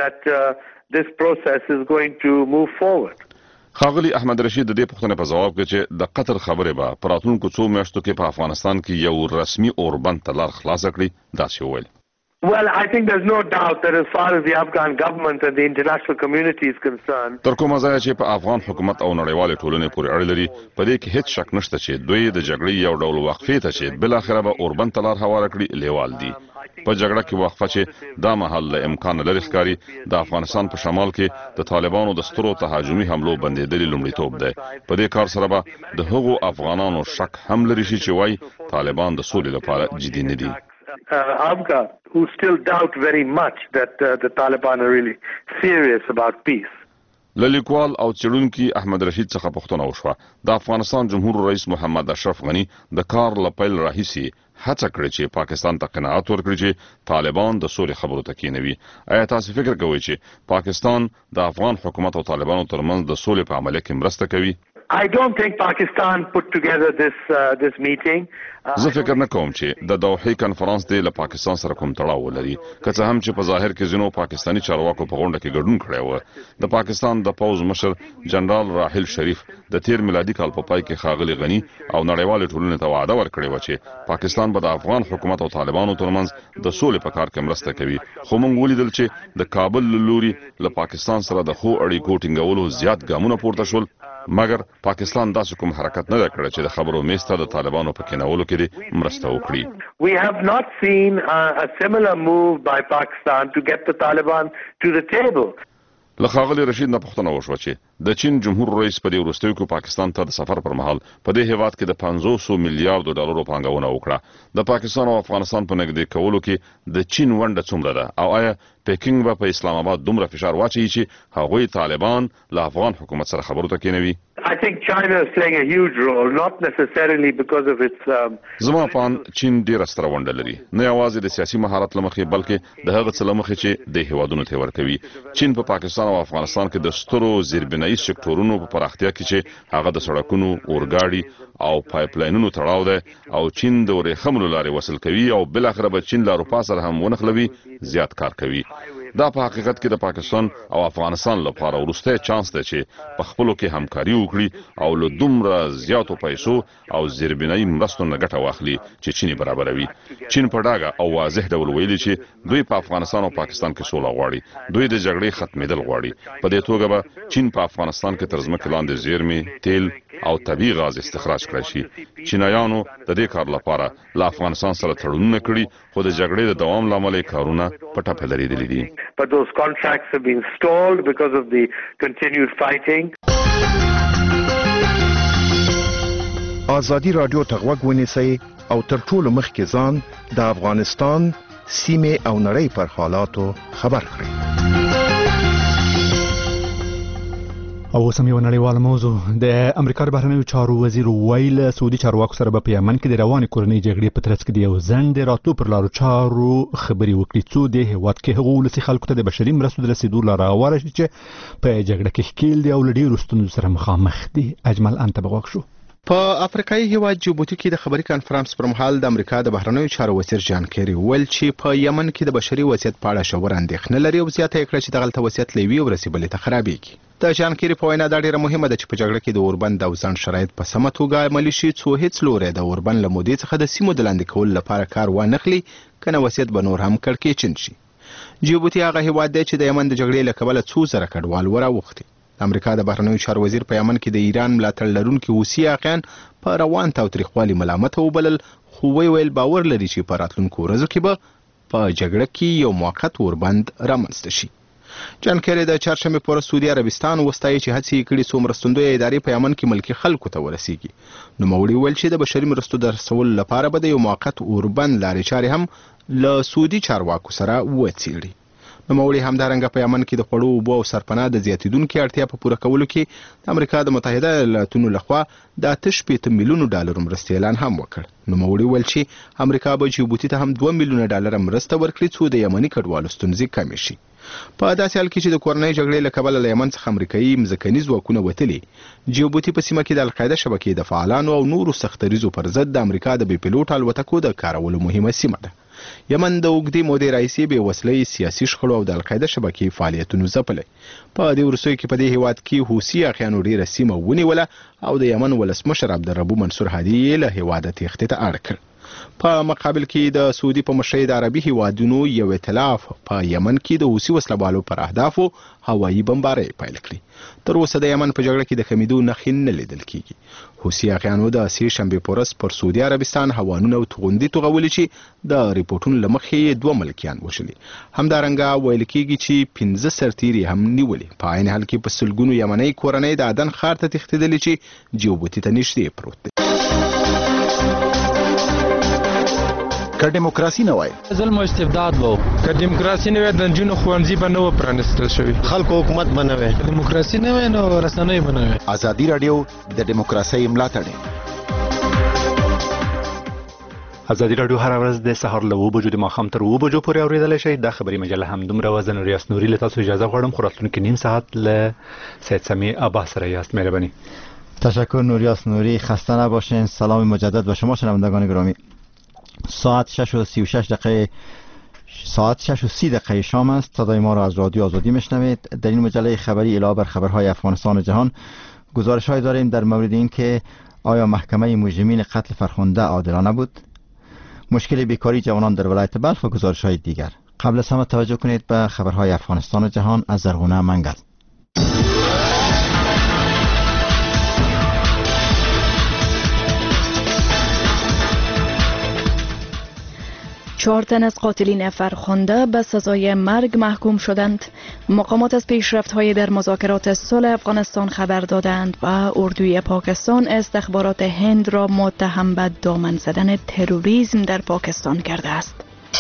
ښاغلي احمد رشید د دې پوښتنې په ځواب کې چې د قطر خبرې به په راتلونکو څو میاشتو کې په افغانستان کې یو رسمي اوربند ته لار خلاصه کړي داسې وویل. Well, I think there's no doubt that as far as the Afghan government and the international community is concerned, تر کومه ځای چې په افغان حکومت او نړیوال ټولنې پورې اړه لري په دې کې هیڅ شک نشته چې دوی د جګړې یو ډول وقفې ته چې بل اخره به اوربند ته لار هواره کړي لیوال دي. په جګړه کې وقفه چې دا مهال له امکان لري ښکاري د افغانستان په شمال کې د طالبانو د سترو تهاجمي حملو بندېدلې لومړیتوب دی. په دې کار سره به د هغو افغانانو شک هم لري چې وایي طالبان د سولې لپاره جدي نه دي. Afghans who still doubt very much that the Taliban are really serious about peace. لیکوال او څېړونکي احمد رشید څخه پوښتنه وشوه د افغانستان جمهور رئیس محمد اشرف غنی د کار له پیل راهیسې هڅه کړې چې پاکستان ته قناعت ورکړي چې طالبان د سولې خبرو ته کېنوي. آیا تاسو فکر کوئ چې پاکستان د افغان حکومت او طالبانو ترمنځ د سولې په عملیه کې مرسته کوي؟ I don't think Pakistan put together this meeting. زه فکر نه کوم چې د دوحې کنفرانس دی له پاکستان سره کوم تړاو ولري، که څه هم چې په ظاهر کې ځینو پاکستاني چارواکو په غونډه کې ګډون کړی و. د پاکستان د پوځ مشر جنرال راحل شریف د تیر میلادي کال په پای کې ښاغلي غني او نړیوالې ټولنې ته وعده ورکړې وه چې پاکستان به د افغان حکومت او طالبانو ترمنځ د سولې په کار کې مرسته کوي. خو موږ ولیدل چې د کابل له لوري له پاکستان سره د ښو اړیکو ټینګولو زیات ګامونه پورته شول، مګر پاکستان داسې کوم حرکت نه دی کړی چې د خبرو میز ته د طالبانو په کېنولو کې مرسته وکړي. We have not seen a similar move by Pakistan to get the Taliban to the table. له ښاغلي رشید نه پوښتنه وشوه چې د چین جمهور رئیس په دې وروستیو کې پاکستان ته د سفر پر مهال په دې هیواد کې د 500 میلیارډو ډالرو پانګونه وکړه. د پاکستان او افغانستان په نږدې کولو کې د چین ونډه څومره ده او آیا پیکینګ به په اسلام آباد دومره فشار واچوي چې هغوی طالبان له افغان حکومت سره خبرو ته کېنوي؟ I think China is playing a huge role, not necessarily because of its زما په اند چین ډیره ستره ونډه لري، نه یوازې د سیاسي مهارت له مخې بلکې د هغه څه له مخې چې د هیوادونو ته ورکوي. چین په پاکستان او افغانستان کې د سترو زیربنایي سکتورونو په پراختیا کې چې هغه د سړکونو، اورګاډي او پایپ لاینونو تړاو ده او چین د ورېښمو لارې وصل کوي او بل اخره به چین له اروپا سره هم ونښلوي، زیات کار کوي. دا په حقیقت کې د پاکستان او افغانستان لپاره وروستی چانس دی چې په خپلو کې همکاري وکړي او له دومره زیاتو پیسو او زیربنایي مرستو نه ګټه واخلي چې چین برابروي. چین په ډاګه او واضح ډول ویلي چې دوی په افغانستان او پاکستان کې سوله غواړي، دوی د جګړې ختمېدل غواړي. په دې توګه به چین په افغانستان کې تر ځمکې لاندې زیرمې، تیل او طبیعي غاز استخراج کړی شي. چینایانو د دې کار لپاره له افغانستان سره تړونونه کړي، خو د جګړې د دوام له امله کارونه په ټپه دریدلي دي. But those contracts have been stalled because of the continued fighting. آزادي رادیو ته غوږ ونیسئ او تر ټولو مخکې ځان د افغانستان سیمې او نړۍ پر حالاتو خبر کړئ. او سم یو نړیواله موضوع د امریکا د بهرنیو چارو وزیر ویل سعودي چارواکو سره په یمن کې د روانې کورنۍ جګړې په ترڅ کې د یو ځنډ راتلو پر لارو چارو خبرې وکړي څو د هیواد کې هغو ولسي خلکو ته د بشري مرستو د رسیدو لاره هواره شي چې په جګړه کې ښکیل دي او له ډېرو ستونزو سره مخامخ دي. اجمل انت به غوږ شو. په افریقایي هیواد جیبوتي کې د خبري کانفرنس پر مهال د امریکا د بهرنیو چارو وزیر جان کیری ویل چې په یمن کې د بشري وضعیت په اړه ژوره اندېښنه لري او زیاته یې کړه چې دغلته وضعیت له یوې ورځې بلې ته خرابېږي. د جان کیری په وینا دا ډېره مهمه ده چې په جګړه کې د اوربند او ځنډ شرایط په سمه توګه عملي شي څو هیڅ لوری د اوربند له مودې څخه د سیمو د لاندې کولو لپاره کار وانخلي، کنه وضعیت به نور هم کړکېچن شي. جیبوتي هغه هیواد دی چې د یمن د جګړې له کبله څو زره کډوال وراوښتي. امریکا د بهرنیو چارو وزیر په یمن کې د ایران ملاتړ لرونکي حوثي اغیان په روان تاوتریخوالي ملامت وبلل، خو ویل باور لري چې په راتلونکو ورځو کې به په جګړه کې یو موقت اوربند رامنځته شي. جان کیری د چهارشنبې په ورځ سعودي عربستان وستایي چې هڅې یې کړي څو مرستندویه ادارې په یمن کې ملکي خلکو ته ورسیږي. نوموړي ویل چې د بشري مرستو د رسولو لپاره به د یو موقت اوربند لارې چارې هم له سعودي چارواکو سره وڅېړي. نوموړي همدارنګه په یمن کې د خوړو، اوبو او سرپناه د زیاتېدونکې اړتیا په پوره کولو کې د امریکا د متحده ایالاتونو لخوا د 8 میلیونو ډالرو مرستې اعلان هم وکړ. نوموړي ویل چې امریکا به جیبوتي ته هم 2 میلیونه ډالر مرسته ورکړي څو د یمني کډوالو ستونزې کمې شي. په داسې حال کې چې د کورنۍ جګړې له کبله له یمن څخه امریکایي مځکني ځواکونه وتلي، جیبوتي په سیمه کې د القاعده شبکې د فعالانو او نورو سختریزو پر ضد د امریکا د بې پیلوټ الوتکو د کارولو مهمه سیمه ده. یمن د اوږدې مودې راهیسې بې وسلې سیاسي شخړو او د القاعده شبکې فعالیتونو ځپلی. په دې وروستیو کې په دې هیواد کې حوثي اغیانو ډېره سیمه ونیوله او د یمن ولسمشر عبدالربو منصور هادي یې له هیواده تېښتې ته اړ کړ. په مقابل کې د سعودي په مشرۍ د عربي هیوادونو یو ائتلاف په یمن کې د حوثي وسلوالو پر اهدافو هوایي بمبارۍ پیل کړې. تر اوسه د یمن په جګړه کې د کمیدو نښې نه لیدل کېږي. حوثي اغیانو د سې شنبې په ورځ پر سعودي عربستان هوانونه او توغندي توغولي چې د ریپورتونو له مخې 2 ملکیان وشلي. همدارنګه ویل کېږي چې 15 سرتیري هم نیولي. په عین حال کې په سلګونو یمنۍ کورنۍ د عدن ښار ته تښتېدلې چې جیبوتي ته نږدې پروت دی. که دیموکراسي نه وای ظلم او استبداد وو، که دیموکراسي نه وای د نجونو ښوونځي به نه و پرانیستل شوي، خلکو حکومت به نه وای، که دیموکراسي نه وای نو رسنۍ به نه وای. ازادي رادیو د دیموکراسي ملاتړ. ازادي رادیو هر ورځ د سهار له 7 بجو د ماښام تر 7 بجو پورې اوریدلای شئ. د خبري مجله هم دومره وزن ریاست نوري له تاسو اجازه غواړم خو راتلونکي نیم ساعت له سید سمی عباس سره یاست. مهرباني. تشکر نوریاس نوری. خسته نباشین. سلام مجدد به شما شنوندگان گرامی. ساعت 6:30 دقیقه شام است. صدای ما را از رادیو آزادی میشنوید. در این مجله خبری علاوه بر خبرهای افغانستان و جهان گزارش‌های داریم در مورد اینکه آیا محکمه مجرمین قتل فرخنده عادلانه بود، مشکل بیکاری جوانان در ولایت بلخ و گزارش‌های دیگر. قبل از همه توجه کنید به خبرهای افغانستان و جهان از زرغونه منگل. 4 تن از قاتلین فرخنده به سزای مرگ محکوم شدند. مقامات از پیشرفت‌های در مذاکرات صلح افغانستان خبر دادند و اردوی پاکستان استخبارات هند را متهم به دامن زدن تروریسم در پاکستان کرده است.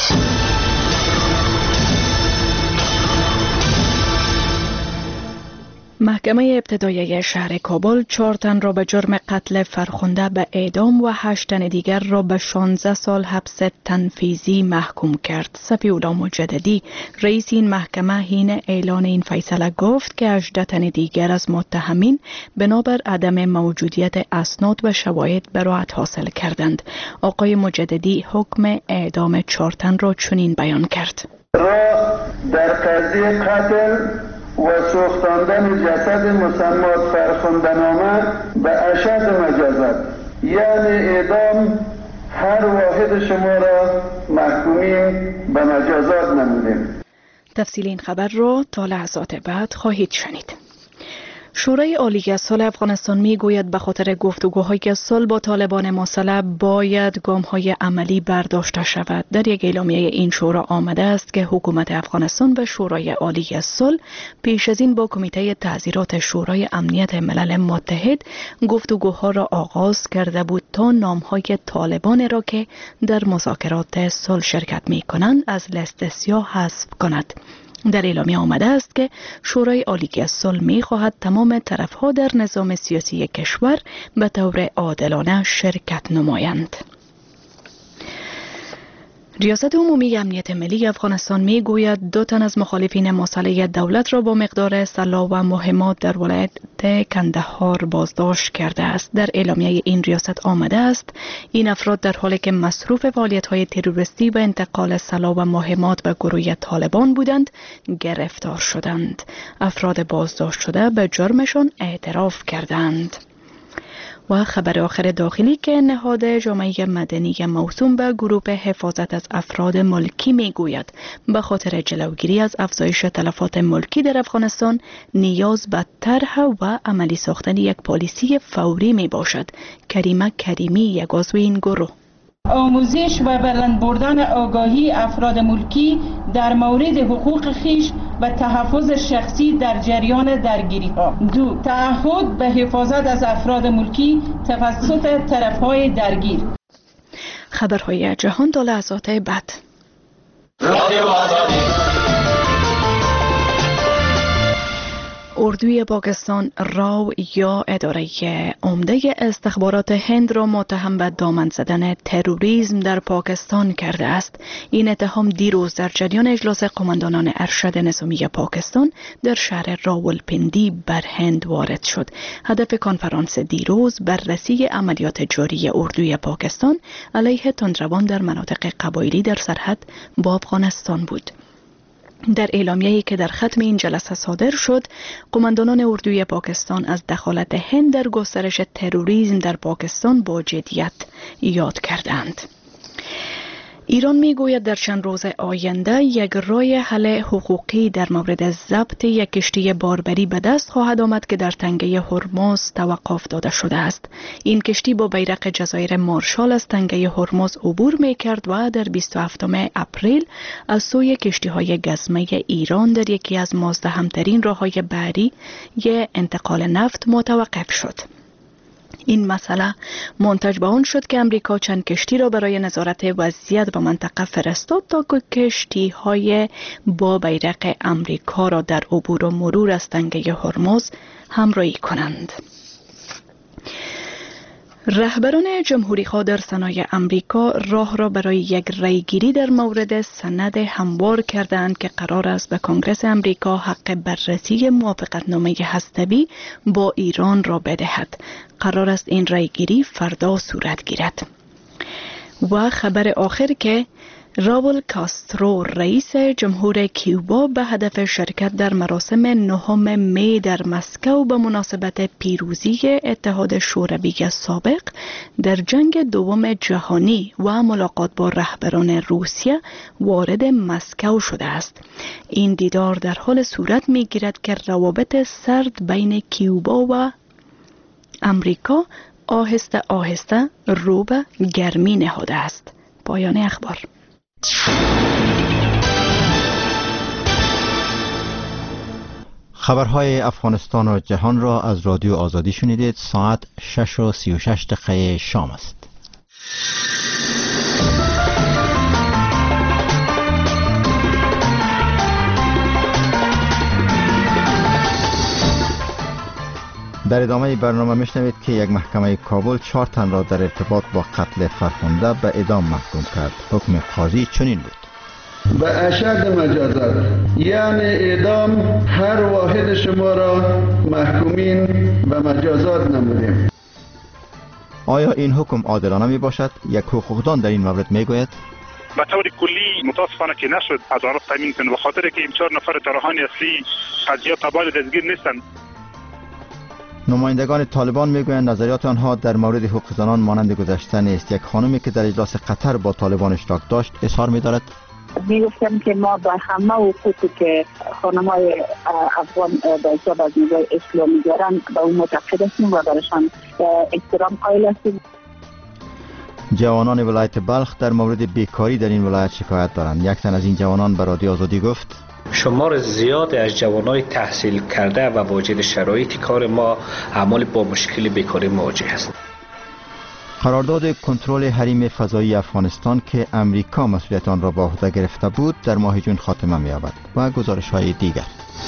محکمه ابتدایی شهر کابل 4 تن را به جرم قتل فرخنده به اعدام و 8 تن دیگر را به 16 سال حبس تنفیذی محکوم کرد. صفی‌الله مجددی رئیس این محکمه حین اعلان این فیصله گفت که 18 تن دیگر از متهمین بنابر عدم موجودیت اسناد و شواهد براءت حاصل کردند. آقای مجددی حکم اعدام 4 تن را چنین بیان کرد: در قضیه قتل و سوختاندن جسد مسمات فرخنده‌نامه به اشد مجازات یعنی اعدام هر واحد شما را محکومین به مجازات نمودیم. تفصیل این خبر را تا لحظات بعد خواهید شنید. شورای عالی صلح افغانستان میگوید به خاطر گفتگوهای صلح با طالبان مسلح باید گام‌های عملی برداشته شود. در یک اعلامیه این شورا آمده است که حکومت افغانستان به شورای عالی صلح پیش از این با کمیته تعزیرات شورای امنیت ملل متحد گفتگوها را آغاز کرده بود تا نام‌های طالبان را که در مذاکرات صلح شرکت می‌کنند از لیست سیاه حذف کند. در اعلامیه آمده است که شورای عالی صلح می‌خواهد تمام طرف‌ها در نظام سیاسی کشور به طور عادلانه شرکت نمایند. ریاست عمومی امنیت ملی افغانستان میگوید 2 تن از مخالفین مسلح دولت را با مقدار سلاح و مهمات در ولایت کندهار بازداشت کرده است. در اعلامیه این ریاست آمده است این افراد در حالی که مصروف فعالیت‌های تروریستی و انتقال سلاح و مهمات به گروه طالبان بودند گرفتار شدند. افراد بازداشت شده به جرمشان اعتراف کردند. و خبر آخر داخلی که نهاد جامعه مدنی موسوم به گروه حفاظت از افراد ملکی میگوید به خاطر جلوگیری از افزایش تلفات ملکی در افغانستان نیاز به طرح و عملی ساختن یک پالیسی فوری می باشد. کریمه کریمی یک عضو این گروه: آموزش و بلند بردن آگاهی افراد ملکی در مورد حقوق خویش و تحفظ شخصی در جریان درگیری ها. 2. تعهد به حفاظت از افراد ملکی توسط طرفهای درگیر. خبرهای جهان تا لحظات بعد. اردوی پاکستان راو یا اداره عمده استخبارات هند را متهم به دامن زدن تروریسم در پاکستان کرده است. این اتهام دیروز در جریان اجلاس قماندانان ارشد نظامی پاکستان در شهر راولپندی بر هند وارد شد. هدف کنفرانس دیروز بررسی عملیات جاری اردوی پاکستان علیه تندروان در مناطق قبایلی در سرحد با افغانستان بود. در اعلامیه‌ای که در ختم این جلسه صادر شد، قماندانان اردوی پاکستان از دخالت هند در گسترش تروریسم در پاکستان با جدیت یاد کردند. ایران میگوید در چند روز آینده یک راه حل حقوقی در مورد ضبط یک کشتی باربری به دست خواهد آمد که در تنگه هرمز توقف داده شده است. این کشتی با بیرق جزایر مارشال از تنگه هرمز عبور میکرد و در 27 اپریل از سوی کشتی‌های گزمه ایران در یکی از مزدحم‌ترین راه‌های بحری انتقال نفت متوقف شد. این مسئله منتج به آن شد که امریکا چند کشتی را برای نظارت وضعیت به منطقه فرستاد تا که کشتی‌های با بیرق امریکا را در عبور و مرور از تنگه هرمز همراهی کنند. رهبران جمهوری‌خواه در سنای امریکا راه را برای یک رأیگیری در مورد سند هموار کردند که قرار است به کنگره امریکا حق بررسی موافقتنامه هسته‌ای با ایران را بدهد. قرار است این رأیگیری فردا صورت گیرد. و خبر آخر که راول کاسترو رئیس جمهور کیوبا به هدف شرکت در مراسم 9 می در مسکو به مناسبت پیروزی اتحاد شوروی سابق در جنگ دوم جهانی و ملاقات با رهبران روسیه وارد مسکو شده است. این دیدار در حال صورت می گیرد که روابط سرد بین کیوبا و امریکا آهسته آهسته رو به گرمی نهاده است. پایان اخبار. خبرهای افغانستان و جهان را از رادیو آزادی شنیدید. ساعت 6:36 شام است. در ادامه برنامه میشنوید که یک محکمه کابل 4 تن را در ارتباط با قتل فرخنده به اعدام محکوم کرد. حکم قاضی چنین بود: به اشد مجازات، یعنی اعدام، هر واحد شما را محکومین به مجازات نمودیم. آیا این حکم عادلانه می باشد؟ یک حقوقدان در این مورد می گوید به طور کلی متاسفانه که نشد عدالت تامین کنه، به خاطر که این 4 نفر طرحان اصلی قضیه تبادل دستگیر نیستند. نمایندگان طالبان میگویند نظریات آنها در مورد حقوق زنان مانند گذشته نیست. یک خانمی که در اجلاس قطر با طالبان اشتراک داشت اظهار می‌دارد: میگفتم که ما با همه حقوقی که خانم‌های افغان به حساب از نظر اسلامی دارن به اون معتقد هستیم و برایشان احترام قائل هستیم. جوانان ولایت بلخ در مورد بیکاری در این ولایت شکایت دارند. یک تن از این جوانان به رادیو آزادی گفت: شمار زیاد از جوانای تحصیل کرده و واجد شرایط کار ما اعمال با مشکل بیکاری مواجه هستند. قرارداد کنترل حریم فضایی افغانستان که امریکا مسئولیت آن را به عهده گرفته بود در ماه جون خاتمه می‌یابد و گزارش‌های دیگر.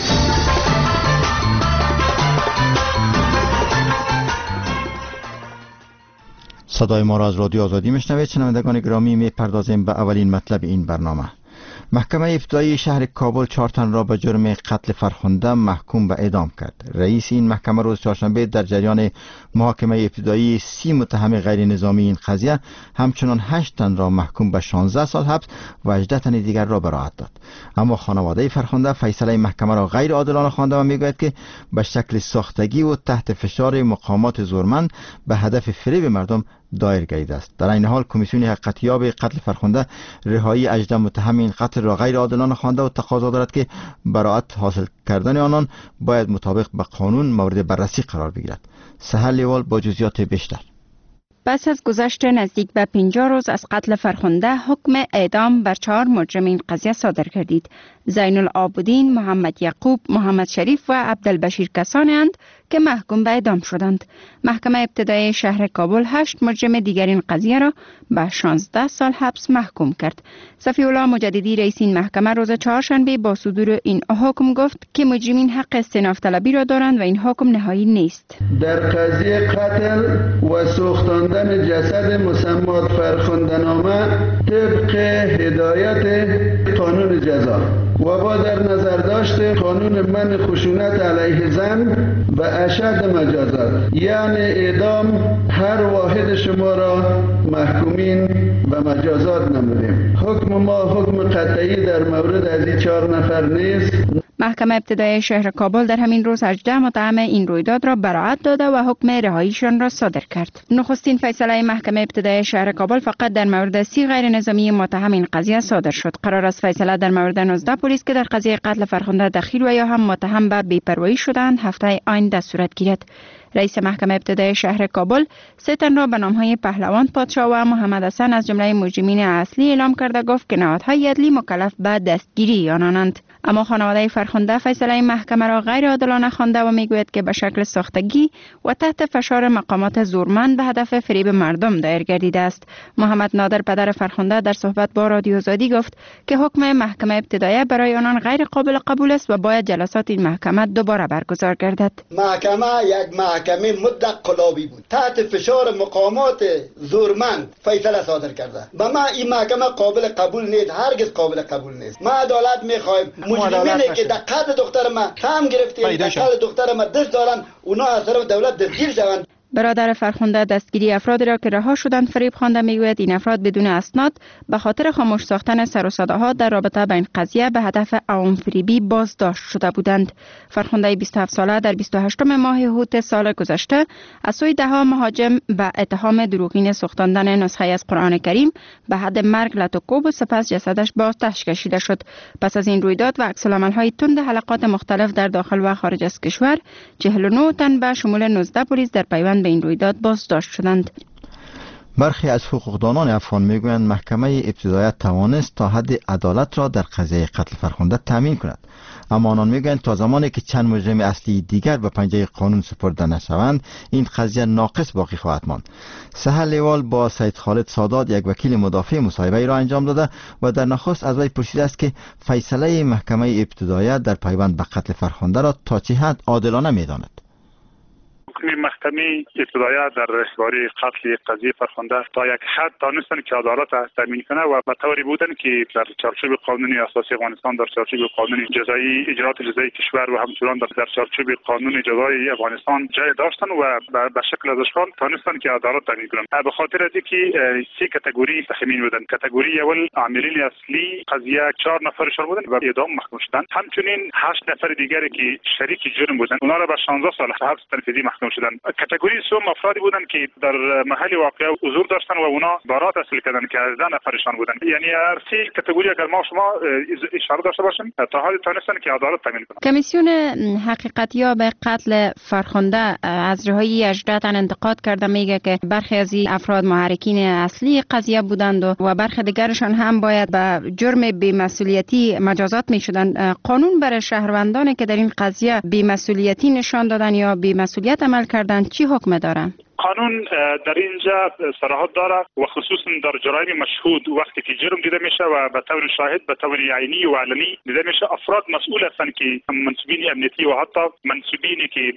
صدای ما را از رادیو آزادی میشنوید. شنوندگان گرامی، میپردازیم به اولین مطلب این برنامه. محکمه ابتدایی شهر کابل 4 تن را به جرم قتل فرخنده محکوم به اعدام کرد. رئیس این محکمه روز چهارشنبه در جریان محاکمه ابتدایی 30 متهم غیر نظامی این قضیه همچنان 8 تن را محکوم به 16 سال حبس و 18 تن دیگر را براءت داد. اما خانواده فرخنده فیصله محکمه را غیر عادلانه خوانده و میگوید که به شکل ساختگی و تحت فشار مقامات زورمند به هدف فریب مردم دایر گردیده است. در این حال کمیسیون حقیقتیاب قتل فرخنده رهایی 18 متهم این قتل را غیر عادلانه خوانده و تقاضا دارد که براءت حاصل کردن آنان باید مطابق به قانون مورد بررسی قرار بگیرد. سحر لیوال با جزئیات بیشتر. پس از گذشت نزدیک به 50 روز از قتل فرخنده حکم اعدام بر 4 مجرم این قضیه صادر گردید. زین العابدین، محمد یعقوب، محمد شریف و عبدالبشیر کسانی اند که محکوم به اعدام شدند. محکمه ابتدایی شهر کابل 8 مجرم دیگر این قضیه را به 16 سال حبس محکوم کرد. صفی الله مجددی رئیس این محکمه روز چهارشنبه با صدور این حکم گفت که مجرمین حق استئناف طلبی را دارند و این حکم نهایی نیست. در قضیه قتل و سوختاندن جسد مسمات فرخنده‌نامه طبق هدایت قانون جزا و با در نظر داشت قانون منع خشونت علیه زن به اشد مجازات، یعنی اعدام، هر واحد شما را محکومین به مجازات نمودیم. حکم ما حکم قطعی در مورد از این 4 نفر نیست. محکمه ابتدایی شهر کابل در همین روز 18 متهم این رویداد را براءت داده و حکم رهاییشان را صادر کرد. نخستین فیصله محکمه ابتدایی شهر کابل فقط در مورد 30 غیر نظامی متهم این قضیه صادر شد. قرار است فیصله در مورد 19 پلیس که در قضیه قتل فرخنده دخیل و یا هم متهم به بی‌پروایی شدند هفته آینده صورت گیرد. رئیس محکمه ابتدایی شهر کابل 3 تن را به نام‌های پهلوان پادشاه و محمد حسن از جمله مجرمین اصلی اعلام کرده گفت که نهادهای عدلی مکلف به دستگیری آنانند. اما خانواده فرخنده فیصله محکمه را غیر عادلانه خوانده و میگوید که به شکل ساختگی و تحت فشار مقامات زورمند به هدف فریب مردم دایر گردیده است. محمد نادر پدر فرخنده در صحبت با رادیو آزادی گفت که حکم محکمه ابتدایی برای آنان غیر قابل قبول است و باید جلسات این محکمه دوباره برگزار گردد. محکمه یک محکمه مطلق قلابی بود، تحت فشار مقامات زورمند فیصله صادر کرده. و ما این محکمه قابل قبول نیست، هرگز قابل قبول نیست. ما عدالت میخوایم. مجرمینی که در قتل دختر ما تام گرفتیم، در قتل دختر ما دست دارن، اونا از طرف دولت دستگیر شوند. برادر فرخنده دستگیری افرادی را که رها شدند فریب خوانده میگوید این افراد بدون اسناد به خاطر خاموش ساختن سر و صداها در رابطه با این قضیه به هدف عوام فریبی بازداشت شده بودند. فرخنده 27 ساله در 28 ماه هوت سال گذشته از سوی دهها مهاجم به اتهام دروغین سوختاندن نسخه از قرآن کریم به حد مرگ لطوکوب و سپس جسدش به آتش کشیده شد. پس از این رویداد و عکس‌العمل‌های تند حلقات مختلف در داخل و خارج از کشور 49 تن به شمول 19 پلیس در پیوند به این رویداد بازداشت شدند. برخی از حقوقدانان افغان میگویند محکمه ابتدایی توانست تا حد عدالت را در قضیه قتل فرخنده تامین کند، اما آنان میگویند تا زمانی که چند مجرم اصلی دیگر به پنجه قانون سپرده نشوند این قضیه ناقص باقی خواهد ماند. سحر لیوال با سید خالد سادات یک وکیل مدافع مصاحبه را انجام داده و در نخست از وی پرسیده است که فیصله محکمه ابتدایی در پیوند به قتل فرخنده را تا چه حد عادلانه میداند. محکمه ابتدایی در باره قتل قضیه فرخنده تا یک حد دانستن که عدالت تامین کنه و به طوری بودن که در چارچوب قانونی اساسی افغانستان، در چارچوب قانون جزایی اجرات جزایی کشور و همچنان در چارچوب قانون جزایی افغانستان جای داشتن و به شکل از اشکال دانستن که عدالت تامین کنن. به خاطر از اینکه 3 کاتگوری تخمین بودن. کاتگوری اول عاملین اصلی قضیه 4 نفرشان بودن و اعدام محکوم شدن. همچنین 8 نفر دیگری که شریک جرم بودن اونا را به 16 سال حبس تنفیذی محکوم شدن. کاتگوری سوم افرادی بودن که در محل واقعه حضور داشتن و اونا برات حاصل کردن که 18 نفرشان بودن. یعنی هر 3 کاتگوری اگر ما شما اشاره داشته باشیم تا حد تونستن که عدالت تامین کنن. کمیسیون حقیقتیاب قتل فرخنده از رهایی 18 تن انتقاد کرده، میگه که برخی از این افراد محرکین اصلی قضیه بودند و برخی دیگرشان هم باید به جرم بی‌مسئولیتی مجازات میشدند. قانون برای شهروندانی که در این قضیه بی‌مسئولیتی نشان دادن یا بی‌مسئولیت عمل کردن چی حکم داره؟ قانون در اینجا صراحت داره و خصوصا در جرایم مشهود وقتی که جرم دیده میشه و به طور شاهد به طور عینی و علنی دیده میشه افراد مسئول هستند که منصوبین امنیتی و حتی منصوبینی که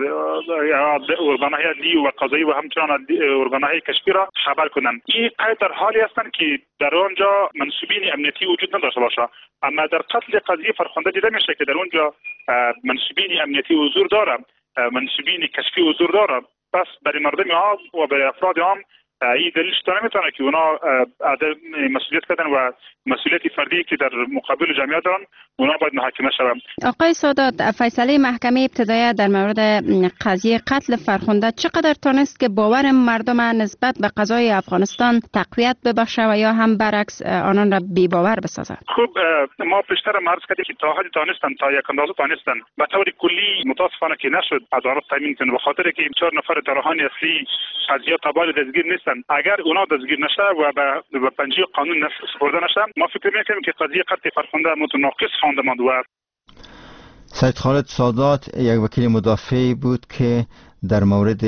ارگانهای عدلی و قضایی و همچنان ارگانهای کشفی را خبر کنند. این در حالی هستند که در آنجا منصوبین امنیتی وجود نداشته باشه، اما در قتل قضیه فرخنده دیده میشه که در اونجا منصوبین امنیتی حضور داره، منصوبین کشفی حضور داره. پس برای مردم عام و برای افراد عام این دلیل شده نمیتونه که اونا مسئولیت کردن و مسئولیت فردی که در مقابل جامعه دارن اونا باید محاکمه شوند. آقای سادات، فیصله محکمه ابتدایی در مورد قضیه قتل فرخنده چقدر تونست که باور مردم نسبت به قضای افغانستان تقویت ببخشه و یا هم برعکس آنان را بی باور بسازد؟ خوب، ما پیشتر عرض کردیم که تا حدی تونستن، تا یک اندازه تونستن. به طور کلی متاسفانه که نشد عدالت تامین کنه، به خاطر که 4 نفر طرحان اصلی قضیه تابع دستگیر نیستن. اگر اونا دستگیر نشه و به پنجه قانون سپرده نشه، ما فکر می‌کنیم که قضیه قتل فرخنده متناقض خوانده ماند. و سید خالد سادات یک وکیل مدافع بود که در مورد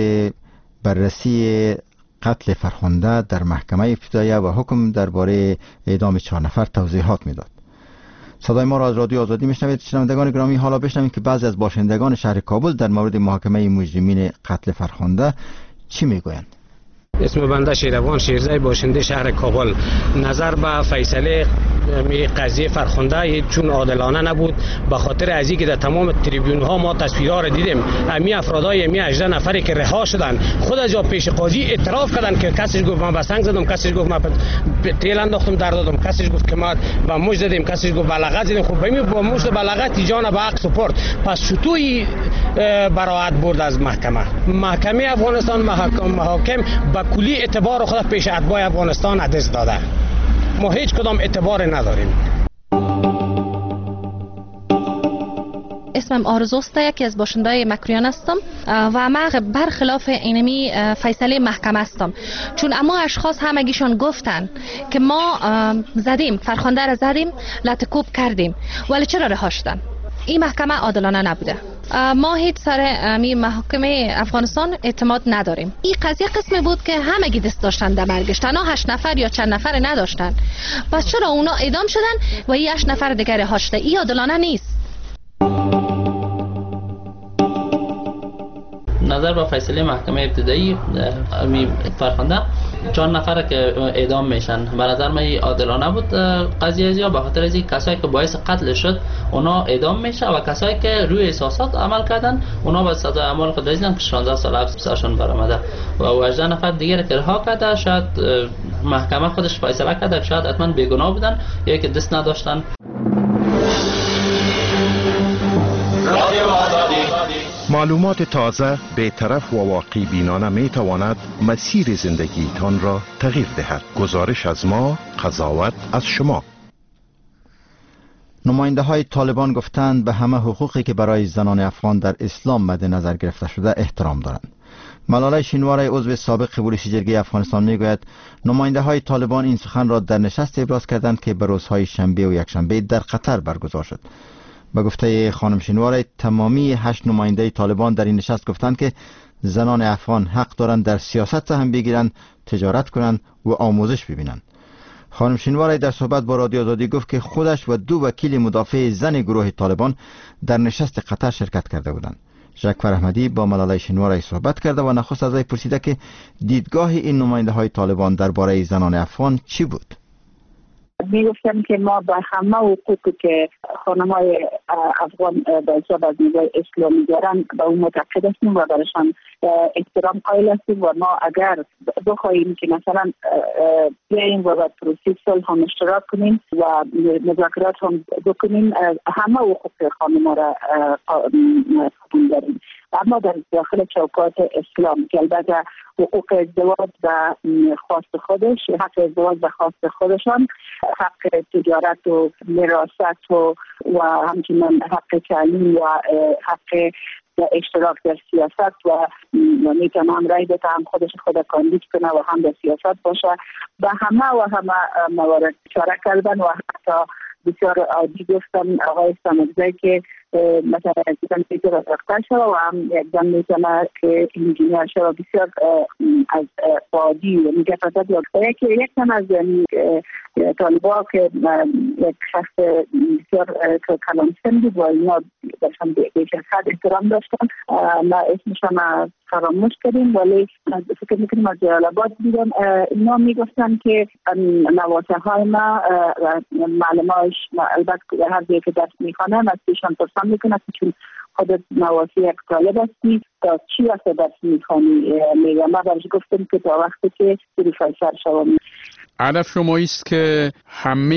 بررسی قتل فرخنده در محکمه ابتدایی و حکم درباره اعدام 4 نفر توضیحات میداد. صدای ما را از رادیو آزادی میشنوید. شنوندگان گرامی، حالا بشنوید که بعضی از باشندگان شهر کابل در مورد محاکمه مجرمین قتل فرخنده چی میگویند. اسم بنده شیروان شیرزی، باشنده شهر کابل. نظر به فیصله قضیه فرخنده چون عادلانه نبود، به خاطر از اینکه در تمام تریبیون ها ما تصویرها را دیدیم، امی افرادای امی 18 نفری که رها شدن خود از جا پیش قاضی اعتراف کردن که کسیش گفت من به سنگ زدم، کسیش گفت من تیل انداختم در دادم، کسیش گفت که ما با موج زدیم، کسیش گفت بلغت زدیم. خب ببین با موج بلغت جان به حق سپرد. پس چطوری براءت برد از محکمه افغانستان؟ محاکم به کلی اعتبار خود پیش اتباع افغانستان عدس داده. ما هیچ کدام اعتبار نداریم. اسمم آرزوست، یکی از باشنده‌های مکریان هستم و ما برخلاف اینمی فیصله محکمه هستم، چون اما اشخاص همگیشان گفتن که ما زدیم، فرخنده را زدیم، لطکوب کردیم، ولی چرا رها شدن؟ این محکمه عادلانه نبوده. ما هیچ سر محکمه افغانستان اعتماد نداریم. این قضیه قسمی بود که همگی دست داشتن در مرگش، تنها 8 نفر یا چند نفر نداشتن. پس چرا اونا اعدام شدن و 8 نفر دیگر رها شده؟ این عادلانه نیست. نظر به فیصله محکمه ابتدایی فرخنده 4 نفر که اعدام میشن، به نظر من عادلانه بود قضیه زیاد، به خاطر از کسایی که باعث قتل شد اونا اعدام میشه و کسایی که روی احساسات عمل کردن اونا به سزای اعمال خود رسیدن که 16 سال حبس برشون برآمده و 18 نفر دیگه که رها کرده. شاید محکمه خودش فیصله کرده شاید حتما بیگناه بودن یا که دست نداشتن. معلومات تازه، بی‌طرف و واقعی بینانه می تواند مسیر زندگیتان را تغییر دهد. گزارش از ما، قضاوت از شما. نماینده های طالبان گفتند به همه حقوقی که برای زنان افغان در اسلام مد نظر گرفته شده احترام دارند. ملاله شینواری عضو سابق پلیس جرگه افغانستان میگوید نماینده های طالبان این سخن را در نشست ابراز کردند که به روزهای شنبه و یکشنبه در قطر برگزار شد. به گفته خانم شینواری تمامی 8 نماینده طالبان در این نشست گفتند که زنان افغان حق دارند در سیاست سهم بگیرند، تجارت کنند و آموزش ببینند. خانم شینواری در صحبت با رادیو آزادی گفت که خودش و 2 وکیل مدافع زن گروه طالبان در نشست قطر شرکت کرده بودند. ژاکفر احمدی با ملاله شینواری صحبت کرده و نخست از وی پرسیده که دیدگاه این نماینده های طالبان درباره زنان افغان چی بود؟ میگفتم که ما با همه حقوقی که خانم‌های افغان به حساب از نگاه اسلامی دارن به اون معتقد هستیم و برایشان احترام قائل هستیم و ما اگر بخواهیم که مثلا بیاییم و با پروسه صلح هم اشتراک کنیم و مذاکرات هم بکنیم، همه حقوق خانم‌ها را قبول داریم، اما در داخل چوکات اسلام که البته حقوق ازدواج و خواست خودش، حق ازدواج و خواست خودشان، حق تجارت و وراثت و همچنین حق تعلیم و حق اشتراک در سیاست و میتونه هم رای بده، هم خودش خود کاندید کنه و هم در سیاست باشه. به همه موارد اشاره کردن و حتی بسیار عادی گفتم آقای سامگزایی که مثلا یکم میتونه دکتر شد و هم یکم میتونه که انجینیر شد و بسیار از عادی میگه فقط یکم از طالبا که یک شخص بسیار کلان سن بود و اینا برشان بیش از حد احترام داشتن. ما اسمشان فراموش کردیم ولی فکر میکنیم از جلالاباد دیدم اینا میگفتن که نواسه های ما معلماش البته هر جایی که درس میخوانن از پیشان پرسان میکنن که چون خودت نواسی یک طالب هستی تا چی وقت درس میخوانی میگم. ما برش گفتم که تا وقتی که پروفسور شوم. هدف شما است که همه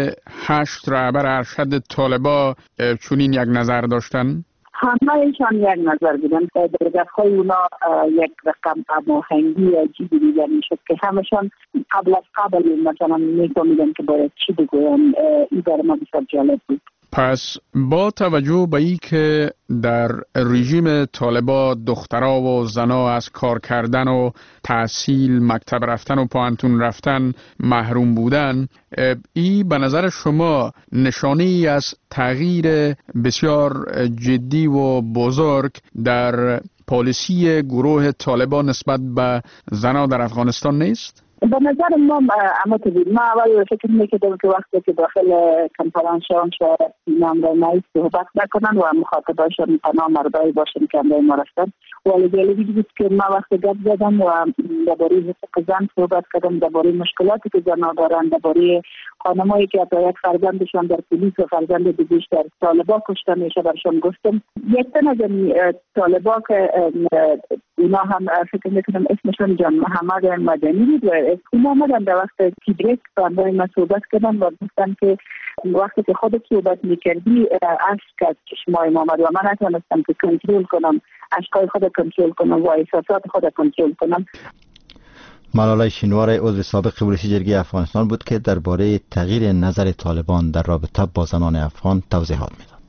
8 رهبر ارشد طالبا چنین یک نظر داشتن؟ همه ایشان یک نظر بودن. در دفعه اونا یک رقم هماهنگی عجیبی دیگر میشد که همشان قبل مثلا میفهمیدن که باید چی بگویم. این برای ما بسیار جالب بود. پس با توجه به این که در رژیم طالبا دخترها و زنها از کار کردن و تحصیل، مکتب رفتن و پانتون رفتن محروم بودن، این به نظر شما نشانه‌ای از تغییر بسیار جدی و بزرگ در پالیسی گروه طالبا نسبت به زنها در افغانستان نیست؟ به نظر ما ما اول فکر میکردیم که وقتی که داخل کنفرانسیون شاید نام را نایست صحبت نکنن و مخاطباشون تنها مردایی باشن که همراه ما رفتن. ولی جالبی بود که ما وقت گپ زدم و درباره حقوق زن صحبت کردم، درباره مشکلاتی که زن‌ها دارند، درباره خانمایی که حتی یک فرزندشان در پلیس و فرزند دیگه‌اش در طالبان کشته میشه برشان گفتم. یک تن از طالبان که اونا هم فکر میکنم اسمشون جان محمد مدنی بود و اونا آمدن در وقت تیبریک با ما صحبت کردن و گفتن که وقتی که خودت صحبت میکردی اشک از چشمای ما آمد و من نتونستم که کنترل کنم، اشکای خود کنترل کنم و احساسات خود کنترل کنم. ملالای شینوار عضو سابق قبولشی جرگه افغانستان بود که درباره تغییر نظر طالبان در رابطه با زنان افغان توضیحات میداد.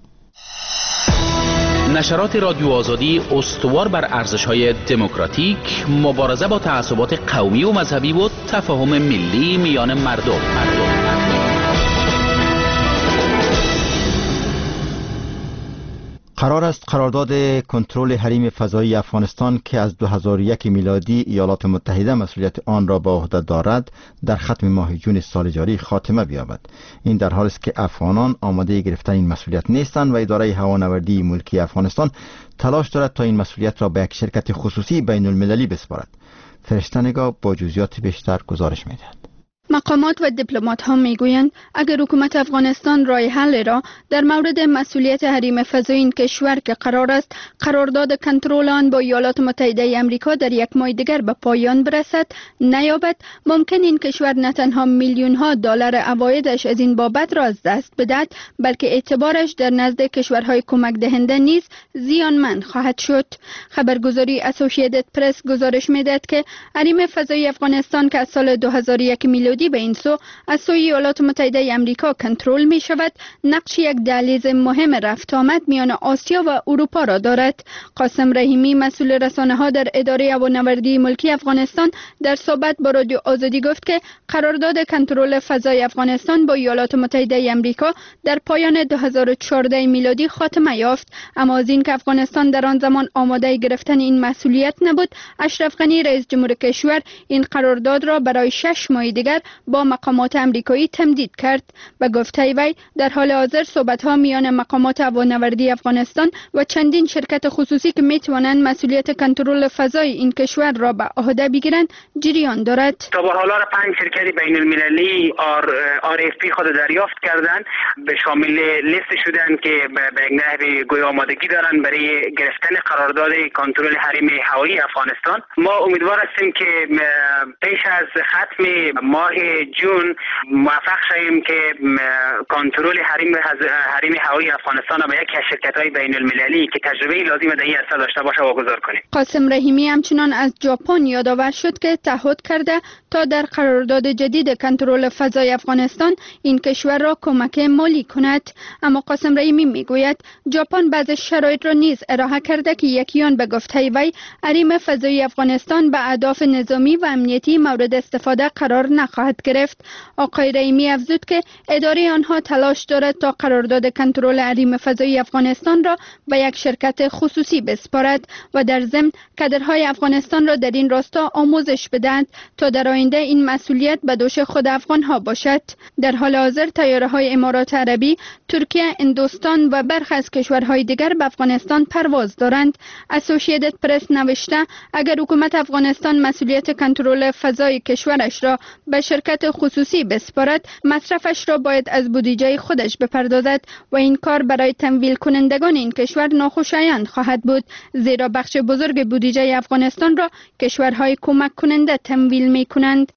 نشرات رادیو آزادی استوار بر ارزش‌های دموکراتیک، مبارزه با تعصبات قومی و مذهبی و تفاهم ملی میان مردم. قرار است قرارداد کنترل حریم فضایی افغانستان که از 2001 میلادی ایالات متحده مسئولیت آن را به عهده دارد در ختم ماه جون سال جاری خاتمه بیابد. این در حالی است که افغانان آماده گرفتن این مسئولیت نیستند و اداره هوانوردی ملکی افغانستان تلاش دارد تا این مسئولیت را به یک شرکت خصوصی بین المللی بسپارد. فرشته نگاه با جزئیات بیشتر گزارش می‌دهد. مقامات و دیپلمات ها میگویند اگر حکومت افغانستان راه حل را در مورد مسئولیت حریم فضایی این کشور که قرار است قرارداد کنترل آن با ایالات متحده آمریکا در یک ماه دیگر به پایان برسد نیابد، ممکن این کشور نه تنها میلیون ها دلار عوایدش از این بابت را از دست بدهد، بلکه اعتبارش در نزد کشورهای کمک دهنده نیز زیانمند خواهد شد. خبرگزاری اسوسییتد پرس گزارش میدهد که حریم فضایی افغانستان که از سال 2001 میلادی به این سو از سوی ایالات متحده آمریکا کنترل می شود، نقش یک دهلیز مهم رفت آمد میان آسیا و اروپا را دارد. قاسم رحیمی مسئول رسانه ها در اداره هوانوردی ملکی افغانستان در صحبت با رادیو آزادی گفت که قرارداد کنترل فضای افغانستان با ایالات متحده آمریکا در پایان 2014 میلادی خاتمه یافت، اما از این که افغانستان در آن زمان آماده گرفتن این مسئولیت نبود، اشرف غنی رئیس جمهور کشور این قرارداد را برای 6 ماه دیگر با مقامات آمریکایی تمدید کرد. به گفته وی در حال حاضر صحبت‌ها میان مقامات هوانوردی افغانستان و چندین شرکت خصوصی که می‌توانند مسئولیت کنترل فضای این کشور را به عهده بگیرند جریان دارد. تا به حال 5 شرکت بین المللی RFP خود دریافت کردند، به شامل لیست شدند که به یک نحو گویا آمادگی دارند برای گرفتن قرارداد کنترل حریم هوایی افغانستان. ما امیدوار هستیم که پیش از ختم ماه جون موفق شویم که کنترل حریم هوایی افغانستان به یک از شرکت‌های بین المللی که تجربه لازم در این عرصه داشته باشه واگذار کنیم. قاسم رحیمی همچنان از ژاپن یادآور شد که تعهد کرده تا در قرارداد جدید کنترل فضای افغانستان این کشور را کمک مالی کند، اما قاسم رحیمی میگوید ژاپن بعضی شرایط را نیز ارائه کرده که یکیان به گفته وی حریم فضای افغانستان به اهداف نظامی و امنیتی مورد استفاده قرار نخواهد گرفت. آقای رحیمی افزود که اداره آنها تلاش دارد تا قرارداد کنترل حریم فضایی افغانستان را به یک شرکت خصوصی بسپارد و در ضمن کادرهای افغانستان را در این راستا آموزش بدهند تا در آینده این مسئولیت به دوش خود افغانها باشد. در حال حاضر طیاره‌های امارات عربی، ترکیه، هندوستان و برخی از کشورهای دیگر به افغانستان پرواز دارند. اسوسییتد پرس نوشته اگر حکومت افغانستان مسئولیت کنترل فضای کشورش را به شرکت خصوصی بسپارد، مصرفش را باید از بودجه خودش بپردازد و این کار برای تمویل کنندگان این کشور ناخوشایند خواهد بود، زیرا بخش بزرگ بودجه افغانستان را کشورهای کمک کننده تمویل می کنند.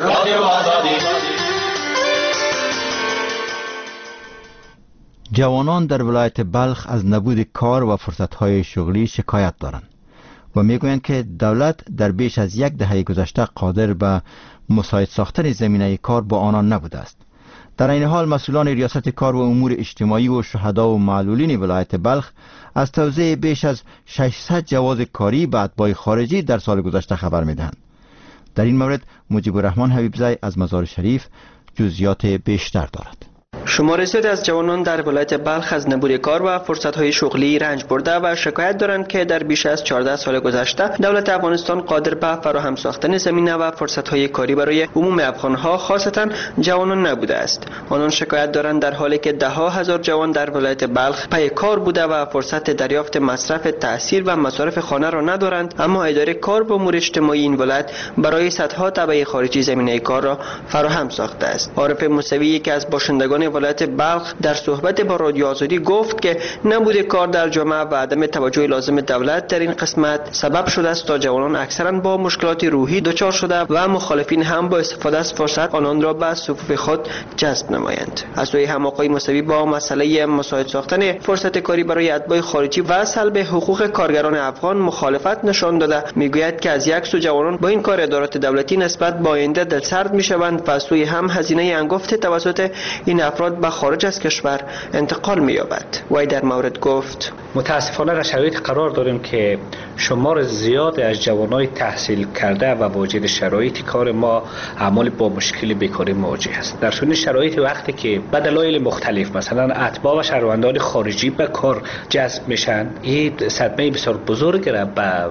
جوانان در ولایت بلخ از نبود کار و فرصت‌های شغلی شکایت دارند و میگویند که دولت در بیش از یک دهه گذشته قادر به مساعد ساختن زمینه کار با آنان نبوده است. در این حال مسئولان ریاست کار و امور اجتماعی و شهدا و معلولین ولایت بلخ از توزیع بیش از 600 جواز کاری به اتباع خارجی در سال گذشته خبر میدهند. در این مورد مجیب الرحمن حبیبزی از مزار شریف جزئیات بیشتر دارد. شمار زیادی از جوانان در ولایت بلخ از نبود کار و فرصت‌های شغلی رنج برده و شکایت دارند که در بیش از 14 سال گذشته دولت افغانستان قادر به فراهم ساختن زمینه و فرصت‌های کاری برای عموم افغان‌ها خاصتاً جوانان نبوده است. آنان شکایت دارند در حالی که ده‌ها هزار جوان در ولایت بلخ پی کار بوده و فرصت دریافت مصرف تحصیل و مصارف خانه را ندارند، اما اداره کار و امور اجتماعی این ولایت برای صدها تبع خارجی زمینه کار را فراهم ساخته است. عارف موسوی که از باشندگان ولایت بلخ در صحبت با رادیو آزادی گفت که نبود کار در جامعه و عدم توجه لازم دولت در این قسمت سبب شده است تا جوانان اکثرا با مشکلات روحی دچار شده و مخالفین هم با استفاده از فرصت آنان را به صفوف خود جذب نمایند. از سوی هم آقای موسوی با مسئله مساعد ساختن فرصت کاری برای اتباع خارجی و سلب حقوق کارگران افغان مخالفت نشان داده. میگوید که از یک سو جوانان با این کار ادارات دولتی نسبت به آینده دلسرد میشوند و از سوی هم هزینه انگفت توسط این افراد به خارج از کشور انتقال می‌یابد. وی در مورد گفت: متاسفانه در شرایط قرار داریم که شمار زیاد از جوانای تحصیل کرده و واجد شرایط کار ما اعمال با مشکل بیکاری مواجه است. در چنین شرایط وقتی که به دلایل مختلف مثلا اتباع و شهروندان خارجی به کار جذب میشن، این صدمه بسیار بزرگ را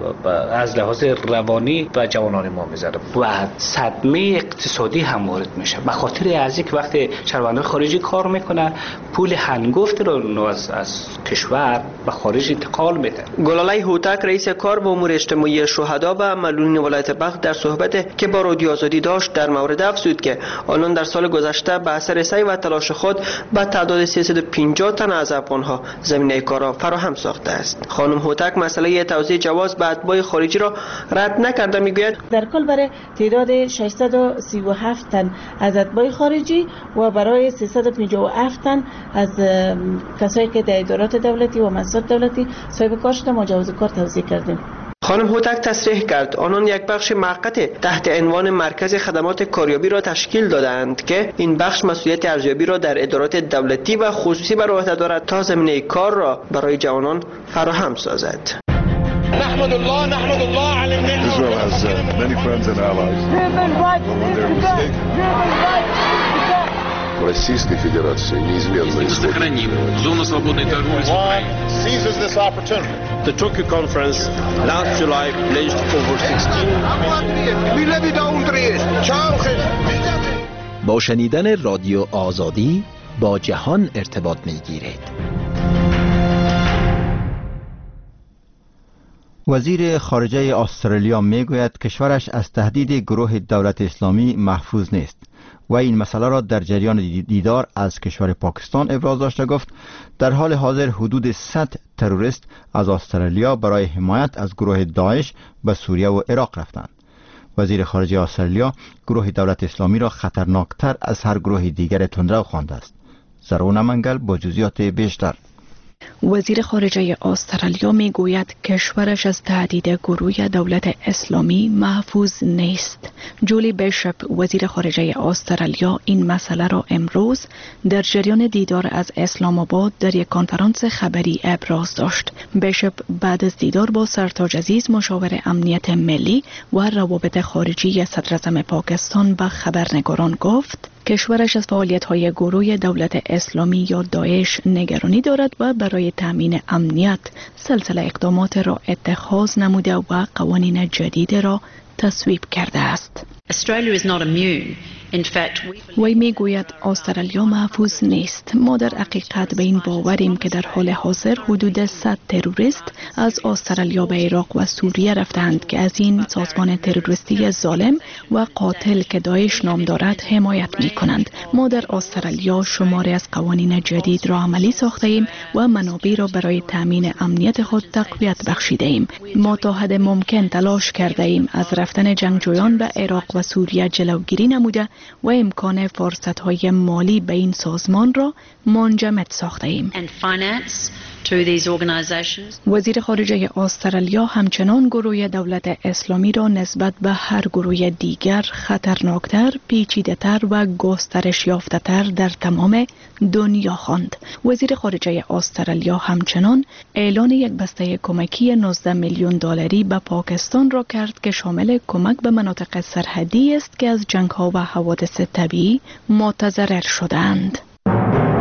از لحاظ روانی به جوانان ما میزنه و صدمه اقتصادی هم وارد میشه. به خاطر از اینکه وقتی شهروندان خارجی کار میکنن پول هنگفت رو از کشور به خارج انتقال میده. گلالای هوتک رئیس کار و امور اجتماعی شهدا و معلولین ولایت بلخ در صحبت که با رادیو آزادی داشت در مورد افزود که آنان در سال گذشته به اثر سعی و تلاش خود به تعداد 350 تن از افغانها زمینه کار را فراهم ساخته است. خانم هوتک مسئله توزیع جواز به اتباع خارجی را رد نکرده. میگوید در کل برای تعداد 637 تن از اتباع خارجی و برای 357 تن از کسایی که در ادارات دولتی و مؤسسات دولتی صاحب کار شده مجوز کار توزیع کردیم. خانم هوتک تصریح کرد آنان یک بخش موقت تحت عنوان مرکز خدمات کاریابی را تشکیل دادند که این بخش مسئولیت ارزیابی را در ادارات دولتی و خصوصی بر عهده دارد تا زمینه کار را برای جوانان فراهم سازد. نحمد الله على Israel has many friends and allies. В Российской Федерации неизменно сохраним зону свободной торговли с Украиной. seizes this opportunity. The Tokyo conference last July pledged over 16 با شنیدن رادیو آزادی با جهان ارتباط می‌گیرید. وزیر خارجه استرالیا میگوید کشورش از تهدید گروه دولت اسلامی محفوظ نیست و این مسئله را در جریان دیدار از کشور پاکستان ابراز داشته. گفت در حال حاضر حدود 100 تروریست از استرالیا برای حمایت از گروه داعش به سوریه و عراق رفتند. وزیر خارجه استرالیا گروه دولت اسلامی را خطرناکتر از هر گروه دیگر تندرو خوانده است. زرون منگل با جزئیات بیشتر. وزیر خارجه استرالیا میگوید کشورش از تهدید گروه دولت اسلامی محفوظ نیست. جولی بیشپ وزیر خارجه استرالیا این مسئله را امروز در جریان دیدار از اسلام آباد در یک کنفرانس خبری ابراز داشت. بیشپ بعد از دیدار با سرتاج عزیز مشاور امنیت ملی و روابط خارجی صدر اعظم پاکستان به خبرنگاران گفت کشورش از فعالیت‌های گروه دولت اسلامی یا داعش نگرانی دارد و برای تامین امنیت سلسله اقدامات را اتخاذ نموده و قوانین جدید را تصویب کرده است. وی میگوید استرالیا محفوظ نیست. ما در حقیقت به این باوریم که در حال حاضر حدود 100 تروریست از استرالیا به عراق و سوریه رفتند که از این سازمان تروریستی ظالم و قاتل که داعش نام دارد حمایت می کنند. ما در استرالیا شماری از قوانین جدید را عملی ساخته ایم و منابع را برای تامین امنیت خود تقویت بخشیده ایم. ما تا حد ممکن تلاش کرده ایم از رفتن جنگجویان به عراق و سوریه جلوگیری نموده و امکان فرصت‌های مالی به این سازمان را منجمد ساخته ایم. وزیر خارجه استرالیا همچنان گروه دولت اسلامی را نسبت به هر گروه دیگر خطرناکتر، پیچیده‌تر و گسترش یافته‌تر در تمام دنیا خواند. وزیر خارجه استرالیا همچنان اعلان یک بسته کمکی 19 میلیون دلاری به پاکستان را کرد که شامل کمک به مناطق سرحدی است که از جنگ‌ها و حوادث طبیعی متضرر شدند.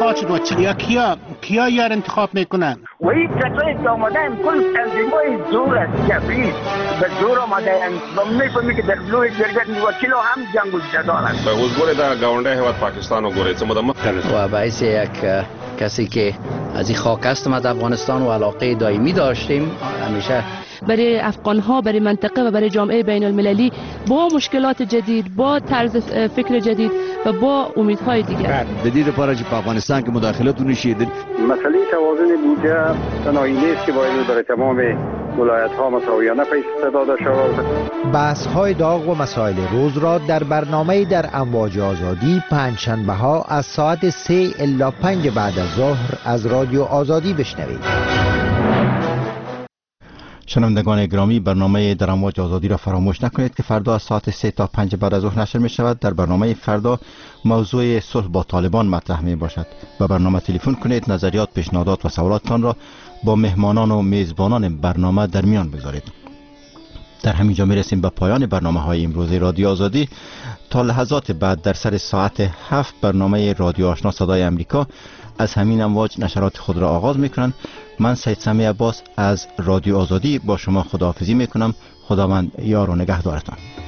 انتخاب شد و یا کیا یار انتخاب میکنن و این کسایی که آمدن کل تنظیمای زور است جبری به زور آمدن و میفهمی که در بلوی جرگت وکیل هم جنگ و جدال است به حضور در گاونده هیواد پاکستان و گوریت و باعث یک کسی که از این خاک هستم از افغانستان و علاقه دائمی داشتیم همیشه برای افغان‌ها، برای منطقه و برای جامعه بین المللی با مشکلات جدید، با طرز فکر جدید و با امیدهای دیگر. بدید پارچ په افغانستان کې مداخلت ونشید. مسئله توازن بودجه تنهایی نیست که باید برای تمام ولایت‌ها مساویانه پیش داده شود. بحث‌های داغ و مسائل روز را در برنامه در امواج آزادی پنجشنبه‌ها از ساعت 3 الی 5 بعد از ظهر از رادیو آزادی بشنوید. شنوندگان گرامی، برنامه در امواج آزادی را فراموش نکنید که فردا از ساعت 3 تا 5 بعد از ظهر نشر می شود. در برنامه فردا موضوع صلح با طالبان مطرح می باشد. به برنامه تلفن کنید، نظریات، پیشنهادات و سوالاتتان را با مهمانان و میزبانان برنامه در میان بگذارید. در همین جا می رسیم به پایان برنامه های امروز رادیو آزادی. تا لحظات بعد در سر ساعت 7 برنامه رادیو آشنا صدای امریکا از همین امواج نشرات خود را آغاز می کنند. من سید سمیع عباس از رادیو آزادی با شما خداحافظی می کنم. خداوند یار و نگهدارتان.